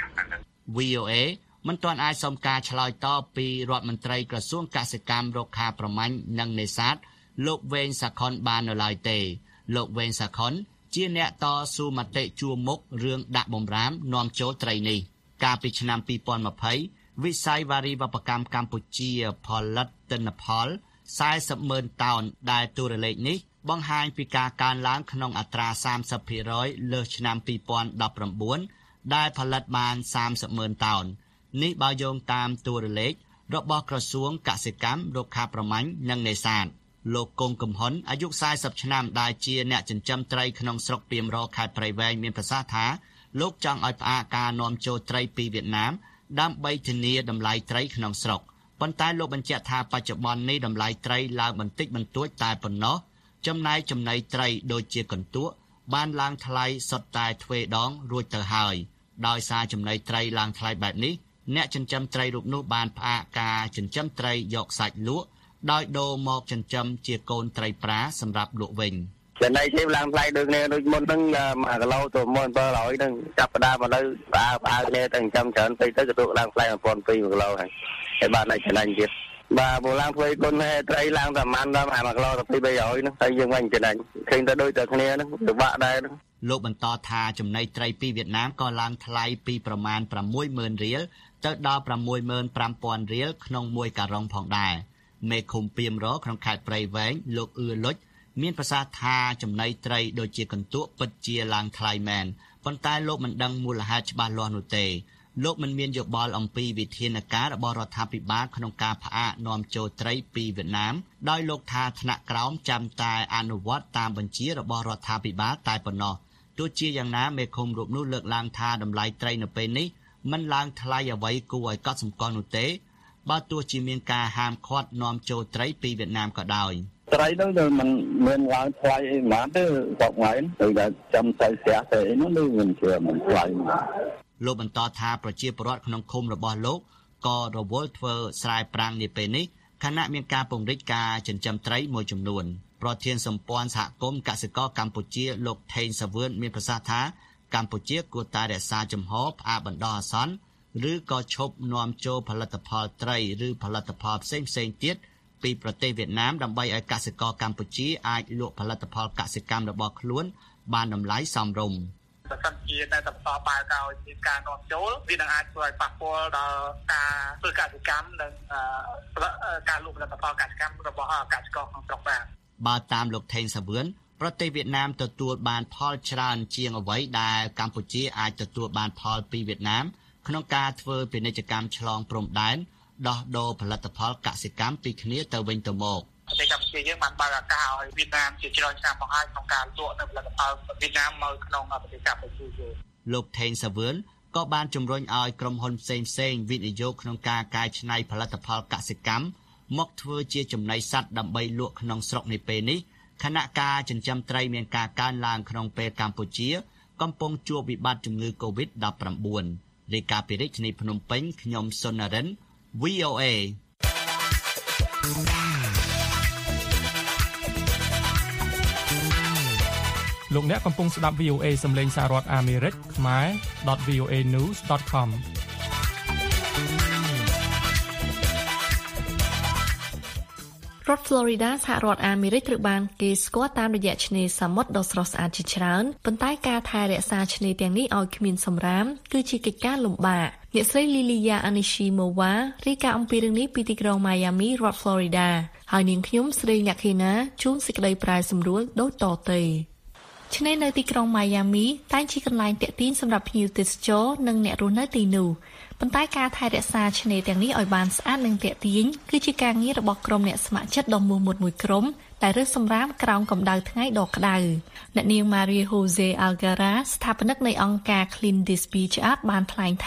[SPEAKER 11] VOA មិនទាន់អាចសុំការឆ្លើយតបពីរដ្ឋមន្ត្រីក្រសួងកសិកម្មរុក្ខាប្រមាញ់និងនេសាទលោកវែងសាខុនបាននៅឡើយទេលោកវែងសាខុនជាអ្នកតស៊ូមតិជួរមុខរឿងដាក់បម្រាមនាំចូលត្រីនេះកាលពីឆ្នាំ2020វិស័យវារីវប្បកម្មកម្ពុជាផលិតទិន្នផល 40,000 តោនដែលតួលេខនេះបង្ហាញពីការកើនឡើងក្នុងអត្រា 30% លើសឆ្នាំ2019ដែលផលិតបាន 30,000 តោននេះបើយោងតាមតួលេខរបស់ក្រសួងកសិកម្មរុក្ខាប្រមាញ់និងនេសាទលោកកុងកំហ៊ុនអាយុ40ឆ្នាំដែលជាអ្នកចិញ្ចឹមត្រីក្នុងស្រុកពាមរខេត្តព្រៃវែងមានប្រសាសន៍ថាលោកចង់ឲ្យផ្អាកការនាំចូលត្រីពីវៀតណាមដើម្បីធានាតម្លៃត្រីក្នុងស្រុកប៉ុន្តែលោកបញ្ជាក់ថាបច្ចុប្បន្ននេះតម្លៃត្រីឡើងបន្តិចបន្តួចតែប៉ុណ្ណោះចំណែកចំណីត្រីដូចជាកន្ទក់បានឡើងថ្លៃសុទ្ធតែទ្វេដងរួចទៅហើយដោយសារចំណីត្រីឡើងថ្លៃបែបនេះអ្នកចិញ្ចឹមត្រីរូបនោះបានផ្អាកការចិញ្ចឹមត្រីយកសាច់លក់ដោយដូរមកចិញ្ចឹមជាកូនត្រីប្រាសម្រាប់លក់វិញ
[SPEAKER 12] ចំណៃជីវឡើងថ្លៃដូចគ្នាដូចមុនហ្នឹង1គីឡូទៅ1700ហ្នឹងចាប់ផ្ដើមមកនៅផ្អើគ្នាទៅចិញ្ចឹមច្រើនពេកទៅក៏ទូឡើងថ្លៃ1200 1គីឡូហើយបានតែចំណេញទៀតបាទមកឡើងធ្វើគុណត្រីឡើងតែប៉ុន្មានដល់1គីឡូទៅ2-300ហ្នឹងតែយើងវិញចំណេញឃើញទៅដូចតែគ្នាហ្នឹងពិបាកដែរហ្នឹង
[SPEAKER 11] លោកបន្តថាចំណីត្រីពីវៀតណាមក៏ឡើងថ្លៃពីប្រមាណ 60,000 រៀលទៅដល់ 65,000 រៀលក្នុងមួយការុងផងដែរមេឃុំពីមរក្នុងខេត្តព្រៃវែងលោកអ៊ឺលុចមានប្រសាសន៍ថាចំណីត្រីដូចជាកន្ទក់ពិតជាឡើងថ្លៃមែនប៉ុន្តែលោកមិនដឹងមូលហេតុច្បាស់លាស់នោះទេលោកមិនមានយោបល់អំពីវិធានការរបស់រដ្ឋាភិបាលក្នុងការផ្អាកនាំចូលត្រីពីវៀតណាមដោយលោកថាថ្នាក់ក្រោមចាំតែអនុវត្តតាមបញ្ជារបស់រដ្ឋាភិបាលតែប៉ុណ្ណោះទោះជាយ៉ាងណាមេឃុំរូបនោះលើកឡើងថាតម្លៃត្រីនៅពេលនេះមិនឡើងថ្លៃអ្វីគួរឲ្យកត់សម្គាល់នោះទេបើទោះជាមានការហាមឃាត់នាំចូលត្រីពីវៀតណាមក៏ដោយ
[SPEAKER 12] ត្រីនោះមិនមានឡើងថ្លៃអីហ្មងទេគាត់ថ្ងៃទៅតែចាំទៅផ្ទះទៅអីនោះមិនជឿមិនថ្លៃ
[SPEAKER 11] លោកបន្តថាប្រជាពលរដ្ឋក្នុងឃុំរបស់លោកក៏រវល់ធ្វើស្រែប្រាំងនាពេលនេះខណៈមានការពង្រីកការចិញ្ចឹមត្រីមួយចំនួនប្រធានសម្ព័ន្ធសហគមន៍កសិករកម្ពុជាលោកថេងសាវឿនមានប្រសាសន៍ថាកម្ពុជាគួរតែរក្សាជំហរផ្អាកបណ្ដោះអាសន្នឬក៏ឈប់នាំចូលផលិតផលត្រីឬផលិតផលផ្សេងទៀតពីប្រទេសវៀតណាមដើម្បីឲ្យកសិករកម្ពុជាអាចលក់ផលិតផលកសិកម្មរបស់ខ្លួនបានតម្លៃសមរម្យ
[SPEAKER 6] ប្រសិនជានៅតែបន្តបើកឲ្យមានការនាំចូលវានឹងអាចធ្វើឲ្យប៉ះពាល់ដល់ការធ្វើកសិកម្មនិងការលក់ផលិតផលកសិកម្មរបស់កសិករក្នុងស្រុកបាន
[SPEAKER 11] បើតាមលោកថេងសាវឿនប្រទេសវៀតណាមទទួលបានផលច្រើនជាងអ្វីដែលកម្ពុជាអាចទទួលបានផលពីវៀតណាមក្នុងការធ្វើពាណិជ្ជកម្មឆ្លងព្រំដែនដោះដូរផលិតផលកសិកម្មពីគ្នាទៅវិញទៅមក
[SPEAKER 6] ប្រទេសកម្ពុជាយើងបានបើកឱកាសឲ្យវៀតណាមជាច្រើនឆ្នាំមកហើយក្នុងការលក់នៅផលិតផលវៀតណាមមកក្នុងប្រទេសកម្ពុជា
[SPEAKER 11] លោកថេងសាវឿនក៏បានជំរុញឲ្យក្រុមហ៊ុនផ្សេងវិនិយោគក្នុងការកែច្នៃផលិតផលកសិកម្មមកធ្វើជាចំណីសត្វដើម្បីលក់ក្នុងស្រុកនាពេលនេះខណៈការចិញ្ចឹមត្រីមានការកើនឡើងក្នុងពេលកម្ពុជាកំពុងជួបវិបត្តិជំងឺ Covid-19 រាយការណ៍ពីរាជធានីភ្នំពេញខ្ញុំសុននរិន VOA
[SPEAKER 13] លោកអ្នកកំពុងស្ដាប់ VOA សំឡេងសហរដ្ឋអាមេរិកខ្មែរ .voanews.com
[SPEAKER 3] រដ្ឋ Florida សហរដ្ឋអាមេរិកត្រូវបានគេស្គាល់តាមរយៈឆ្នេរសមុទ្រដ៏ស្រស់ស្អាតជាច្រើនប៉ុន្តែការថែរក្សាឆ្នេរទាំងនេះឲ្យគ្មានសំរាមគឺជាកិច្ចការលំបាកអ្នកស្រី Lilia Anishimova រាយការណ៍អំពីរឿងនេះពីទីក្រុង Miami រដ្ឋ Florida ហើយនាងខ្ញុំស្រីអ្នកខេណាជួនសេចក្តីប្រែសម្រួលដូចតទៅឆ្នេរនៅទីក្រុង Miami តែងជាកន្លែងទាក់ទាញសម្រាប់ភ្ញៀវទេសចរនិងអ្នករស់នៅទីនោះប៉ុន្តែការថែរក្សាឆ្នេរទាំងនេះឲ្យបានស្អាតនិងទាក់ទាញគឺជាការងាររបស់ក្រុមអ្នកស្ម័គ្រចិត្តដ៏មោះមុតមួយក្រុមដែលរើសសម្រាមក្រោមកម្ដៅថ្ងៃដ៏ក្ដៅអ្នកនាង Maria Jose Algara ស្ថាបនិកនៃអង្គការ Clean This Beach Up បានថ្លែងថា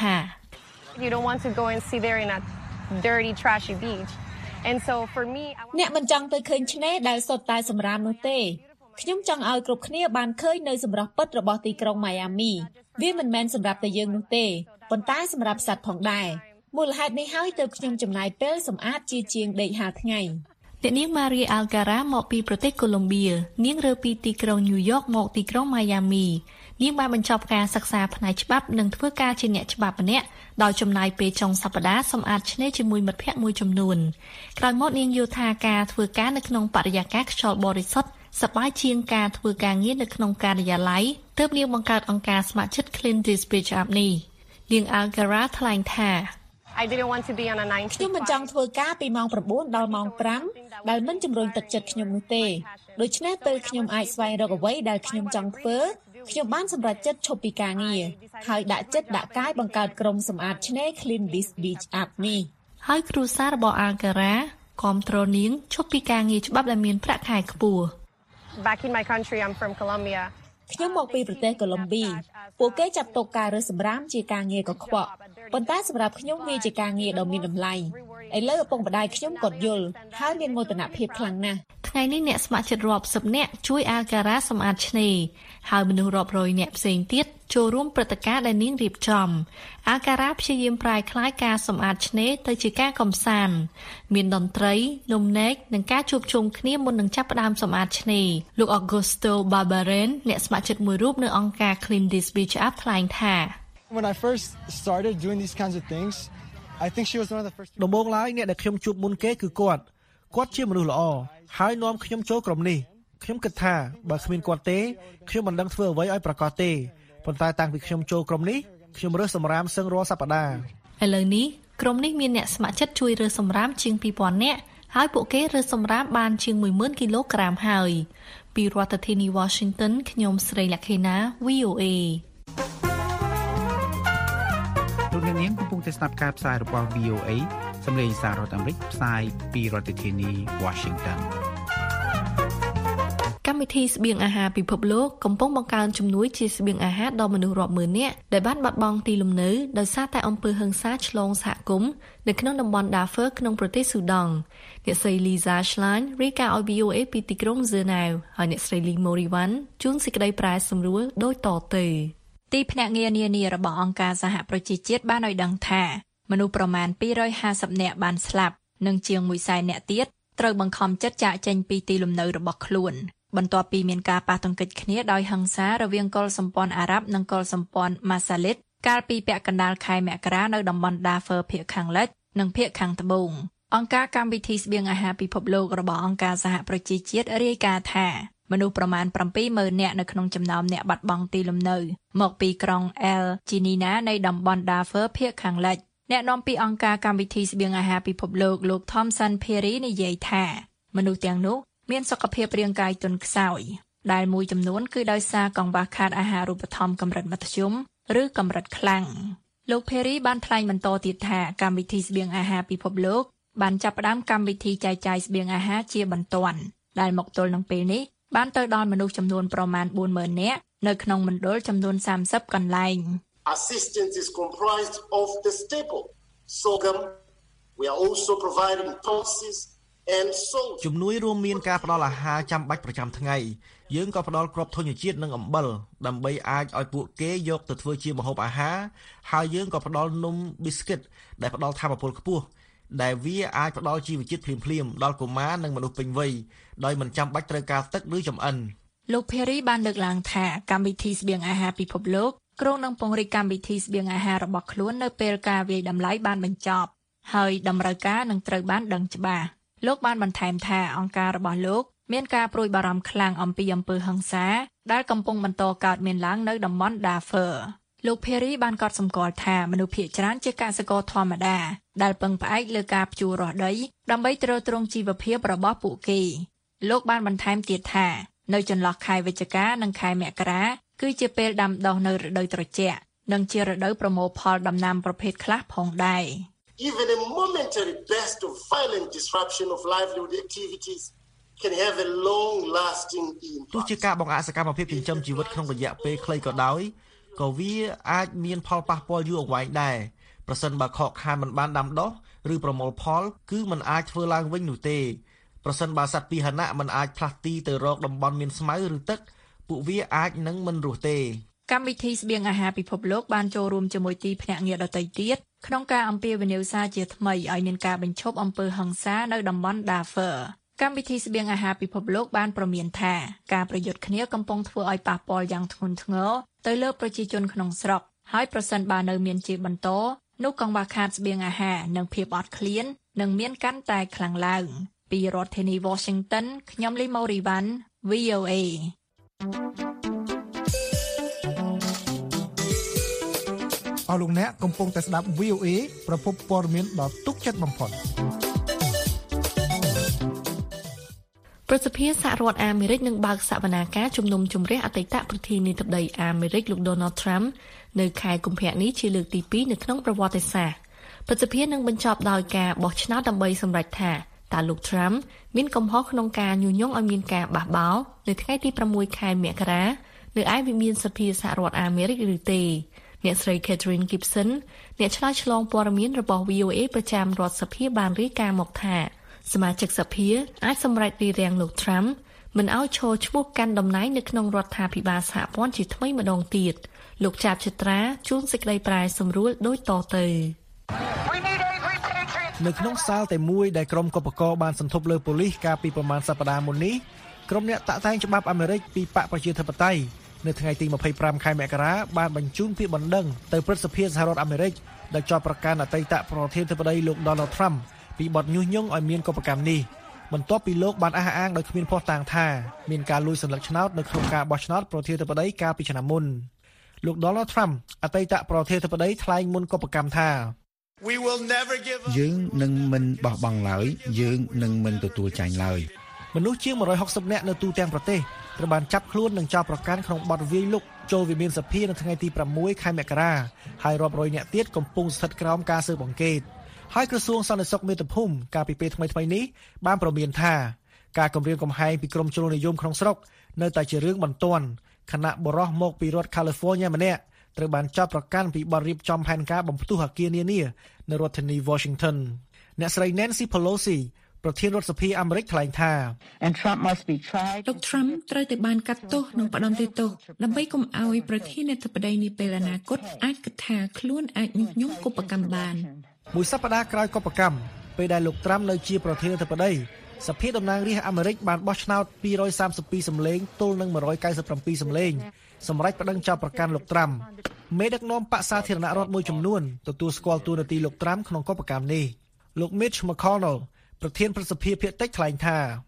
[SPEAKER 5] You don't want to go and see there in a dirty trashy beach. And so for me
[SPEAKER 16] អ្នកមិនចង់ទៅឃើញឆ្នេរដែលសុទ្ធតែសម្រាមនោះទេខ្ញុំចង់ឲ្យគ្រប់គ្នាបានឃើញនៅសម្រស់ពិតរបស់ទីក្រុង Miami វាមិនមែនសម្រាប់តែយើងនោះទេប៉ុន្តែសម្រាប់សត្វផងដែរមូលហេតុនេះហើយទើបខ្ញុំចំណាយពេលសម្អាតជាងដេកហាលថ្ងៃ
[SPEAKER 3] អ្នកនាង Maria Algara មកពីប្រទេសកូឡុំបៀនាងរើពីទីក្រុង New York មកទីក្រុង Miami នាងបានបញ្ចប់ការសិក្សាផ្នែកច្បាប់និងធ្វើការជាអ្នកច្បាប់ម្នាក់ដោយចំណាយពេលចុងសប្តាហ៍សម្អាតឆ្នេរជាមួយមិត្តភ័ក្តិមួយចំនួនក្រោយមកនាងយល់ថាការធ្វើការនៅក្នុងបរិយាកាសខ្យល់បរិសុទ្ធសប្បាយជាងការធ្វើការងារនៅក្នុងការិយាល័យទើបនាងបង្កើតអង្គការស្ម័គ្រចិត្ត Clean This Beach Up នេះនាង Algara ថ្លែងថា
[SPEAKER 5] I didn't want to be on a 9
[SPEAKER 16] ខ្ញុំមិនចង់ធ្វើការពីម៉ោង9ដល់ម៉ោង5ដែលមិនជំរុញទឹកចិត្តខ្ញុំនោះទេដូច្នេះពេលខ្ញុំអាចស្វែងរកអ្វីដែលខ្ញុំចង់ធ្វើខ្ញុំបានសម្រេចចិត្តឈប់ពីការងារហើយដាក់ចិត្តដាក់កាយបង្កើតក្រុមសម្អាតឆ្នេរ Clean This Beach Up នេះ
[SPEAKER 3] ហើយគ្រួសាររបស់ Algara គាំទ្រនាងឈប់ពីការងារច្បាប់ដែលមានប្រាក់ខែខ្ពស់
[SPEAKER 5] Back in my country I'm from Colombia
[SPEAKER 16] ខ្ញុំមកពីប្រទេសកូឡុំប៊ីពួកគេចាត់ទុកការរើសសម្រាមជាការងារកខ្វក់ប៉ុន្តែសម្រាប់ខ្ញុំវាជាការងារដ៏មានតម្លៃឥឡូវឪពុកម្ដាយខ្ញុំក៏យល់ហើយមានមោទនភាពខ្លាំងណាស់
[SPEAKER 3] ថ្ងៃនេះអ្នកស្ម័គ្រចិត្តរាប់សិបនាក់ជួយ Algara សម្អាតឆ្នេរហើយមនុស្សរាប់រយនាក់ផ្សេងទៀតចូលរួមព្រឹត្តិការណ៍ដែលនាងរៀបចំ Algara ព្យាយាមប្រែក្លាយការសម្អាតឆ្នេរទៅជាការកម្សាន្តមានតន្ត្រីនំនែកនិងការជួបជុំគ្នាមុននឹងចាប់ផ្ដើមសម្អាតឆ្នេរលោក Augusto Barbaren អ្នកស្ម័គ្រចិត្តមួយរូបនៅអង្គការ Clean This Beach Up ថ្លែងថា
[SPEAKER 7] When I first started doing these kinds of things I think she was one of the first
[SPEAKER 4] ដំបូងឡើយអ្នកដែលខ្ញុំជួបមុនគេគឺគាត់ជាមនុស្សល្អហើយនាំខ្ញុំចូលក្រុមនេះខ្ញុំគិតថាបើគ្មានគាត់ទេខ្ញុំមិនដឹងធ្វើអ្វីឲ្យប្រកបទេប៉ុន្តែតាំងពីខ្ញុំចូលក្រុមនេះខ្ញុំរើសសម្រាមសឹងរាល់សប្តាហ៍
[SPEAKER 3] ឥឡូវនេះក្រុមនេះមានអ្នកស្ម័គ្រចិត្តជួយរើសសម្រាមជាង 2000 នាក់ហើយពួកគេរើសសម្រាប់បានជាង 10000 គីឡូក្រាមហើយពីរដ្ឋធានី Washington ខ្ញុំស្រីលក្ខិណា VOA
[SPEAKER 14] លោកអ្នកនាងកំពុងតែស្ដាប់ការផ្សាយរបស់ VOA សម្លេងសាររដ្ឋអាមេរិកផ្សាយពីរដ្ឋធានី Washington
[SPEAKER 3] កម្មវិធីស្បៀងអាហារពិភពលោកកំពុងបង្កើនជំនួយជាស្បៀងអាហារដល់មនុស្សរាប់ម៉ឺននាក់ដែលបានបាត់បង់ទីលំនៅដោយសារតែអំពើហិង្សាឆ្លងសហគមន៍នៅក្នុងតំបន់ Darfur ក្នុងប្រទេសស៊ូដង់អ្នកស្រី Lisa Schlein រាយការណ៍ឲ្យ VOA ពីទីក្រុង Geneva ហើយអ្នកស្រី Lee Moriwan ជួនសេចក្តីប្រែសម្រួលដូចតទៅ
[SPEAKER 16] ទីភ្នាក់ងារនានារបស់អង្គការសហប្រជាជាតិបានឲ្យដឹងថាមនុស្សប្រមាណ250នាក់បានស្លាប់និងជាង100,000នាក់ទៀតត្រូវបង្ខំចិត្តចាកចេញពីទីលំនៅរបស់ខ្លួនបន្ទាប់ពីមានការប៉ះទង្គិចគ្នាដោយហិង្សារវាងកុលសម្ព័ន្ធអារ៉ាប់និងកុលសម្ព័ន្ធម៉ាសាលីតកាលពីពាក់កណ្ដាលខែមករានៅតំបន់ Darfur ភាគខាងលិចនិងភាគខាងត្បូងអង្គការកម្មវិធីស្បៀងអាហារពិភពលោករបស់អង្គការសហប្រជាជាតិរាយការណ៍ថាមនុស្សប្រមាណ 70000 នាក់នៅក្នុងចំណោមអ្នកបាត់បង់ទីលំនៅមកពីក្រុង El Geneina នៃតំបន់ Darfur ភាគខាងលិចអ្នកនាំពាក្យអង្គការកម្មវិធីស្បៀងអាហារពិភពលោក Thomson Phiri និយាយថាមនុស្សទាំងនោះមានសុខភាពរាងកាយទន់ខ្សោយដែលមួយចំនួនគឺដោយសារកង្វះខាតអាហារូបត្ថម្ភកម្រិតមធ្យមឬកម្រិតខ្លាំងលោក Phiri បានថ្លែងបន្តទៀតថាកម្មវិធីស្បៀងអាហារពិភពលោកបានចាប់ផ្ដើមកម្មវិធីចែកចាយស្បៀងអាហារជាបន្ទាន់ដែលមកទល់នឹងពេលនេះបានទៅដល់មនុស្សចំនួនប្រមាណ 40000 នាក់នៅក្នុងមណ្ឌលចំនួន30កន្លែង
[SPEAKER 9] Assistance is comprised of the staple sorghum. We are also providing pulses and salt.
[SPEAKER 4] ជំនួយរួមមានការផ្ដល់អាហារចាំបាច់ប្រចាំថ្ងៃយើងក៏ផ្ដល់គ្រាប់ធញ្ញជាតិនិងអំបិលដើម្បីអាចឲ្យពួកគេយកទៅធ្វើជាម្ហូបអាហារហើយយើងក៏ផ្ដល់នំប៊ីស្គីតដែលផ្ដល់ថាមពលខ្ពស់ដែលវាអាចផ្ដល់ជីវជាតិភ្លាមៗដល់កុមារនិងមនុស្សពេញវ័យដោយមិនចាំបាច់ត្រូវការទឹកឬចម្អិន
[SPEAKER 16] លោក Phiri បានលើកឡើងថាកម្មវិធីស្បៀងអាហារពិភពលោកក្រុងនឹងពង្រីកកម្មវិធីស្បៀងអាហាររបស់ខ្លួននៅពេលការវាយតម្លៃបានបញ្ចប់ហើយតម្រូវការនឹងត្រូវបានដឹងច្បាស់លោកបានបន្ថែមថាអង្គការរបស់លោកមានការព្រួយបារម្ភខ្លាំងអំពីអំពើហិង្សាដែលកំពុងបន្តកើតមានឡើងនៅតំបន់ Darfur លោក Phiri បានកត់សម្គាល់ថាមនុស្សភាគច្រើនជាកសិករធម្មតាដែលពឹងផ្អែកលើការភ្ជួររាស់ដីដើម្បីទ្រទ្រង់ជីវភាពរបស់ពួកគេលោកបានបន្ថែមទៀតថានៅចន្លោះខែវិច្ឆិកានិងខែមករាគឺជាពេលដាំដុះនៅរដូវត្រជាក់និងជារដូវប្រមូលផលដំណាំប្រភេទខ្លះផងដែរ
[SPEAKER 9] Even a momentary burst of violent disruption of livelihood activities can have a long-lasting impact.
[SPEAKER 4] ទោះជាការបង្អាក់សកម្មភាពចិញ្ចឹមជីវិតក្នុងរយៈពេលខ្លីក៏ដោយក៏វាអាចមានផលប៉ះពាល់យូរអង្វែងដែរប្រសិនបើខកខានមិនបានដាំដុះឬប្រមូលផលគឺมันអាចធ្វើឡើងវិញនោះទេប្រសិនបើសត្វពាហនៈมันអាចផ្លាស់ទីទៅរកតំបន់មានស្មៅឬទឹកពួកវាអាចនឹងមិនរស់ទេ
[SPEAKER 16] កម្មវិធីស្បៀងអាហារពិភពលោកបានចូលរួមជាមួយទីភ្នាក់ងារដទៃទៀតក្នុងការអំពាវនាវសារជាថ្មីឲ្យមានការបញ្ឈប់អំពើហិង្សានៅតំបន់ Darfur កម្មវិធីស្បៀងអាហារពិភពលោកបានប្រមានថាការប្រយុទ្ធគ្នាកំពុងធ្វើឲ្យប៉ះពាល់យ៉ាងធ្ងន់ធ្ងរទៅលើប្រជាជនក្នុងស្រុកហើយប្រសិនបើនៅមានជាបន្តនោះកង្វះខាតស្បៀងអាហារនិងភាពអត់ឃ្លាននឹងមានកាន់តែខ្លាំងឡើងពីរដ្ឋធានី Washington ខ្ញុំ Lee Moriwan VOA
[SPEAKER 4] អស់លោកអ្នកកំពុងតែស្ដាប់ VOA ប្រភពព័ត៌មានដ៏ទុកចិត្តបំផុត
[SPEAKER 3] ប្រសិទ្ធភាពសហរដ្ឋអាមេរិកនឹងបើកសវនាការជំនុំជម្រះអតីតប្រធានាធិបតីអាមេរិកលោក Donald Trump នៅខែកុម្ភៈនេះជាលើកទី2នៅក្នុងប្រវត្តិសាស្ត្រប្រសិទ្ធភាពនឹងបញ្ចប់ដោយការបោះឆ្នោតដើម្បីសម្រេចថាតើលោក Trump មានកំហុសក្នុងការញុះញង់ឲ្យមានការបះបោរនៅថ្ងៃទី6ខែមករានៅឯវិមានសភាសហរដ្ឋអាមេរិកឬទេអ្នកស្រី Catherine Gibson អ្នកឆ្លើយឆ្លងព័ត៌មានរបស់ VOA ប្រចាំរដ្ឋសភាបានរាយការណ៍មកថាសមាជិកសភាអាចសម្រេចរារាំងលោក Trump មិនឲ្យឈរឈ្មោះកាន់តំណែងនៅក្នុងរដ្ឋាភិបាលសហព័ន្ធជាថ្មីម្ដងទៀតលោកចាបចត្រាជួនសេចក្តីប្រែសម្រួលដូចតទៅ
[SPEAKER 4] នៅក្នុងសាលតែមួយដែលក្រុមកុបកបានសន្ធប់លើប៉ូលីសកាលពីប្រមាណសប្តាហ៍មុននេះក្រុមអ្នកតាក់តែងច្បាប់អាមេរិកពីបកប្រជាធិបតេយ្យនៅថ្ងៃទី25ខែមករាបានបញ្ជូនពាក្យបណ្ដឹងទៅព្រឹទ្ធសភាសហរដ្ឋអាមេរិកដែលចោទប្រកាន់អតីតប្រធានាធិបតីលោក Donald Trump ពីបទញុះញង់ឲ្យមានកុបកម្មនេះបន្ទាប់ពីលោកបានអះអាងដោយគ្មានភស្តុតាងថាមានការលួចសន្លឹកឆ្នោតនៅក្នុងការបោះឆ្នោតប្រធានាធិបតីកាលពីឆ្នាំមុនលោក Donald Trump អតីតប្រធានាធិបតីថ្លែងមុនកុបកម្មថា
[SPEAKER 8] We will never give up.
[SPEAKER 22] យើងនឹងមិនបោះបង់ឡើយយើងនឹងមិនទទួលចាញ់ឡើយ
[SPEAKER 4] មនុស្សជាង160នាក់នៅទូទាំងប្រទេសត្រូវបានចាប់ខ្លួននិងចោទប្រកាន់ក្នុងបទវាយលុកចូលវិមានសភានៅថ្ងៃទី6ខែមករាហើយរាប់រយនាក់ទៀតកំពុងស្ថិតក្រោមការស៊ើបអង្កេតហើយក្រសួងសន្តិសុខមាតុភូមិកាលពីពេលថ្មីៗនេះបានប្រមានថាការគំរាមកំហែងពីក្រុមជ្រុលនិយមក្នុងស្រុកនៅតែជារឿងបន្ទាន់ខណៈបរិសុទ្ធមកពីរដ្ឋ California ម្នាក់ត្រូវបានចោទប្រកាន់ពីបទរៀបចំផែនការបំផ្ទុះអគារនានានៅរដ្ឋធានី Washington អ្នកស្រី Nancy Pelosi ប្រធានរដ្ឋសភាអាមេរិកថ្លែងថា
[SPEAKER 23] លោក Trump ត្រូវតែបានកាត់ទោសនិងផ្តន្ទាទោសដើម្បីកុំឲ្យប្រធានាធិបតីនាពេលអនាគតអាចគិតថាខ្លួនអាចញុះញង់កុបកម្មបាន
[SPEAKER 4] មួយសប្តាហ៍ក្រោយកុបកម្មពេលដែលលោក Trump នៅជាប្រធានាធិបតីសភាតំណាងរាស្ត្រអាមេរិកបានបោះឆ្នោត232សម្លេងទល់នឹង197សម្លេងសម្រាប់ប្តឹងចោទប្រកាន់លោក Trump មេដឹកនាំបក្សសាធារណរដ្ឋមួយចំនួនទទួលស្គាល់តួនាទីលោក Trump ក្នុងកុបកម្មនេះលោក Mitch McConnell ប្រធានប្រសិទ្ធិភាគតិចថ្លែងថា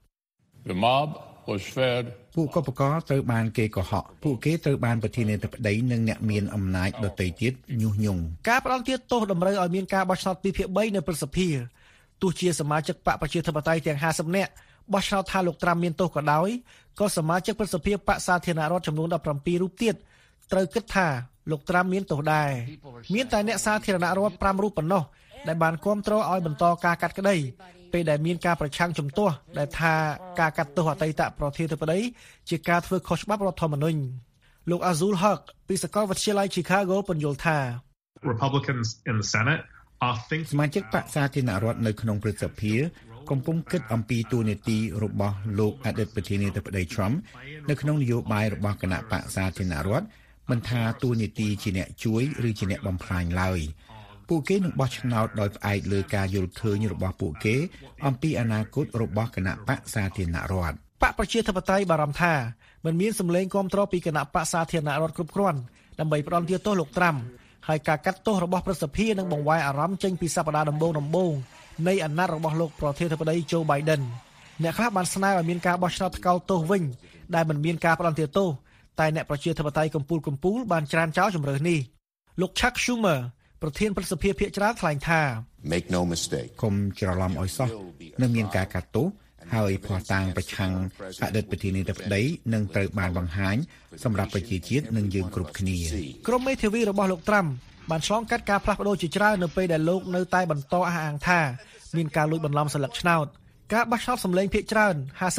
[SPEAKER 22] The mob was fed ពួកកុបករត្រូវបានគេកុហកពួកគេត្រូវបានប្រធានាធិបតីនិងអ្នកមានអំណាចដទៃទៀតញុះញង់
[SPEAKER 4] ការផ្តន្ទាទោសតម្រូវឲ្យមានការបោះឆ្នោត2ភាគ3នៅព្រឹទ្ធសភាទោះជាសមាជិកបកប្រជាធិបតេយ្យទាំង50នាក់បោះឆ្នោតថាលោក Trump មានទោសក៏ដោយក៏សមាជិកព្រឹទ្ធសភាបកសាធារណរដ្ឋចំនួន17រូបទៀតត្រូវគិតថាលោក Trump មានទោសដែរមានតែអ្នកសាធារណរដ្ឋ5រូបប៉ុណ្ណោះដែលបានគាំទ្រឲ្យបន្តការកាត់ក្តីពេលដែលមានការប្រឆាំងជំទាស់ដែលថាការកាត់ទោសអតីតប្រធានាធិបតីជាការធ្វើខុសច្បាប់រដ្ឋធម្មនុញ្ញលោក Azul Haq ពីសាកលវិទ្យាល័យ Chicago បញ្យល់ថា
[SPEAKER 24] Republicans in the Senate are thinking
[SPEAKER 22] សមាជិកបក្សសាធារណរដ្ឋនៅក្នុងព្រឹទ្ធសភាកំពុងគិតអំពីតួនាទីរបស់លោកអតីតប្រធានាធិបតី Trump នៅក្នុងនយោបាយរបស់គណៈបក្សសាធារណរដ្ឋមិនថាតួនាទីជាអ្នកជួយឬជាអ្នកបំផ្លាញឡើយពួកគេនឹងបោះឆ្នោតដោយផ្អែកលើការយល់ឃើញរបស់ពួកគេអំពីអនាគតរបស់គណៈបក្សសាធារណរដ្ឋ
[SPEAKER 4] បកប្រជាធិបតេយ្យបារម្ភថាមិនមានសម្លេងគាំទ្រពីគណៈបក្សសាធារណរដ្ឋគ្រប់គ្រាន់ដើម្បីផ្តន្ទាទោសលោក Trump ហើយការកាត់ទោសរបស់ព្រឹទ្ធសភានឹងបង្វែរអារម្មណ៍ចេញពីសប្តាហ៍ដំបូងនៃអាណត្តិរបស់លោកប្រធានាធិបតី Joe Biden អ្នកខ្លះបានស្នើឲ្យមានការបោះឆ្នោតថ្កោលទោសវិញដែលមិនមានការផ្តន្ទាទោសតែអ្នកប្រជាធិបតេយ្យកំពូលបានច្រានចោលជំរើសនេះលោក Chuck Schumer ប្រធានព្រឹទ្ធសភាភាគច្រើនថ្លែងថា
[SPEAKER 22] Make no mistake កុំច្រឡំឲ្យសោះនឹងមានការកាត់ទោសហើយភ័ស្តុតាងប្រឆាំងអតីតប្រធានាធិបតីនឹងត្រូវបានបង្ហាញសម្រាប់ប្រជាជាតិនិងយើងគ្រប់គ្នា
[SPEAKER 4] ក្រុមមេធាវីរបស់លោក Trump បានឆ្លងកាត់ការផ្លាស់ប្ដូរជាច្រើននៅពេលដែលលោកនៅតែបន្តអះអាងថាមានការលួចបន្លំសន្លឹកឆ្នោតការបោះឆ្នោតសម្លេងភាគច្រើន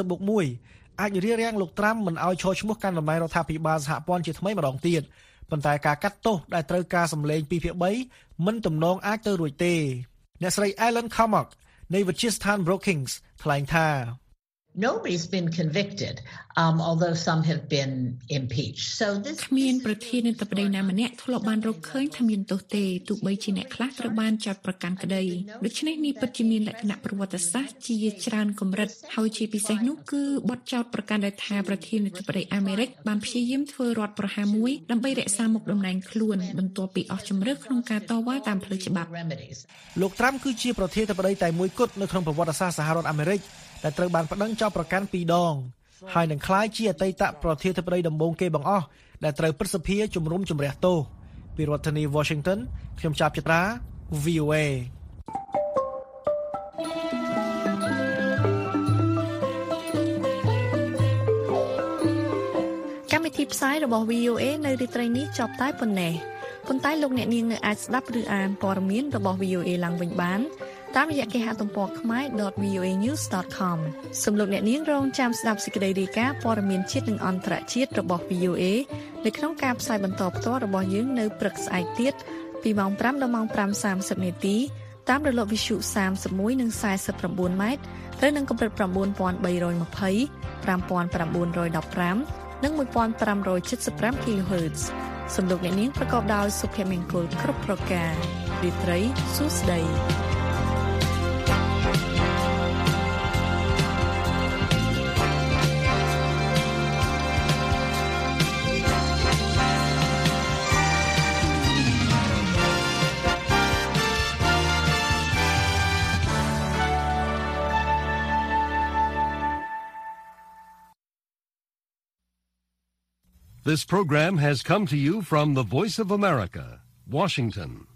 [SPEAKER 4] 50+1អាចរារាំងលោក Trump មិនឲ្យឈរឈ្មោះកាន់តំណែងរដ្ឋាភិបាលសហព័ន្ធជាថ្មីម្ដងទៀតប៉ុន្តែការកាត់ទោសដែលត្រូវការសម្លេង2ភាគ3មិនទំនងអាចទៅរួចទេអ្នកស្រី Ellen Comock នៃវិទ្យាស្ថាន Brookings ថ្លែងថា
[SPEAKER 25] Nobody's been convicted, although some have been impeached. So this
[SPEAKER 23] គ្មានប្រធានាធិបតីណាម្នាក់ធ្លាប់បានរកឃើញថាមានទោសទេទោះបីជាអ្នកខ្លះត្រូវបានចោទប្រកាន់ក្តីដូច្នេះនេះពិតជាមានលក្ខណៈប្រវត្តិសាស្ត្រជាច្រើនកម្រិតហើយជាពិសេសនោះគឺបទចោទប្រកាន់ដែលថាប្រធានាធិបតីអាមេរិកបានព្យាយាមធ្វើរដ្ឋប្រហារមួយដើម្បីរក្សាមុខតំណែងខ្លួនបន្ទាប់ពីអស់ជម្រើសក្នុងការតវ៉ាតាមផ្លូវច្បាប់
[SPEAKER 4] លោក Trump គឺជាប្រធានាធិបតីតែមួយគត់នៅក្នុងប្រវត្តិសាស្ត្រសហរដ្ឋអាមេរិកដែលត្រូវបានប្តឹងចោទប្រកាន់2ដងហើយនឹងក្លាយជាអតីតប្រធានាធិបតីដំបូងគេបង្អស់ដែលត្រូវព្រឹទ្ធសភាជំនុំជម្រះទោសពីរដ្ឋធានី Washington ខ្ញុំចាប់ចត្រា VOA
[SPEAKER 3] កម្មវិធីផ្សាយរបស់ VOA នៅរាត្រីនេះចប់តែប៉ុណ្ណេះប៉ុន្តែលោកអ្នកនាងនៅអាចស្ដាប់ឬអានព័ត៌មានរបស់ VOA ឡើងវិញបានតាមរយៈគេហទំព័រ khmer.voanews.com សូមលោកអ្នកនាងរងចាំស្ដាប់សេចក្តីរាយការណ៍ព័ត៌មានជាតិនិងអន្តរជាតិរបស់ VOA នៅក្នុងការផ្សាយបន្តផ្ទាល់របស់យើងនៅព្រឹកស្អែកទៀតពីម៉ោង 5 ដល់ម៉ោង 5:30 នាទីតាមរលកវិទ្យុ31និង49ម៉ែត្រត្រូវនឹងកម្រិត 9320 5915 និង 1575 kHz សូមលោកអ្នកនាងប្រកបដោយសុភមង្គលគ្រប់ប្រការរាត្រីសួស្តី
[SPEAKER 26] This program has come to you from the Voice of America, Washington.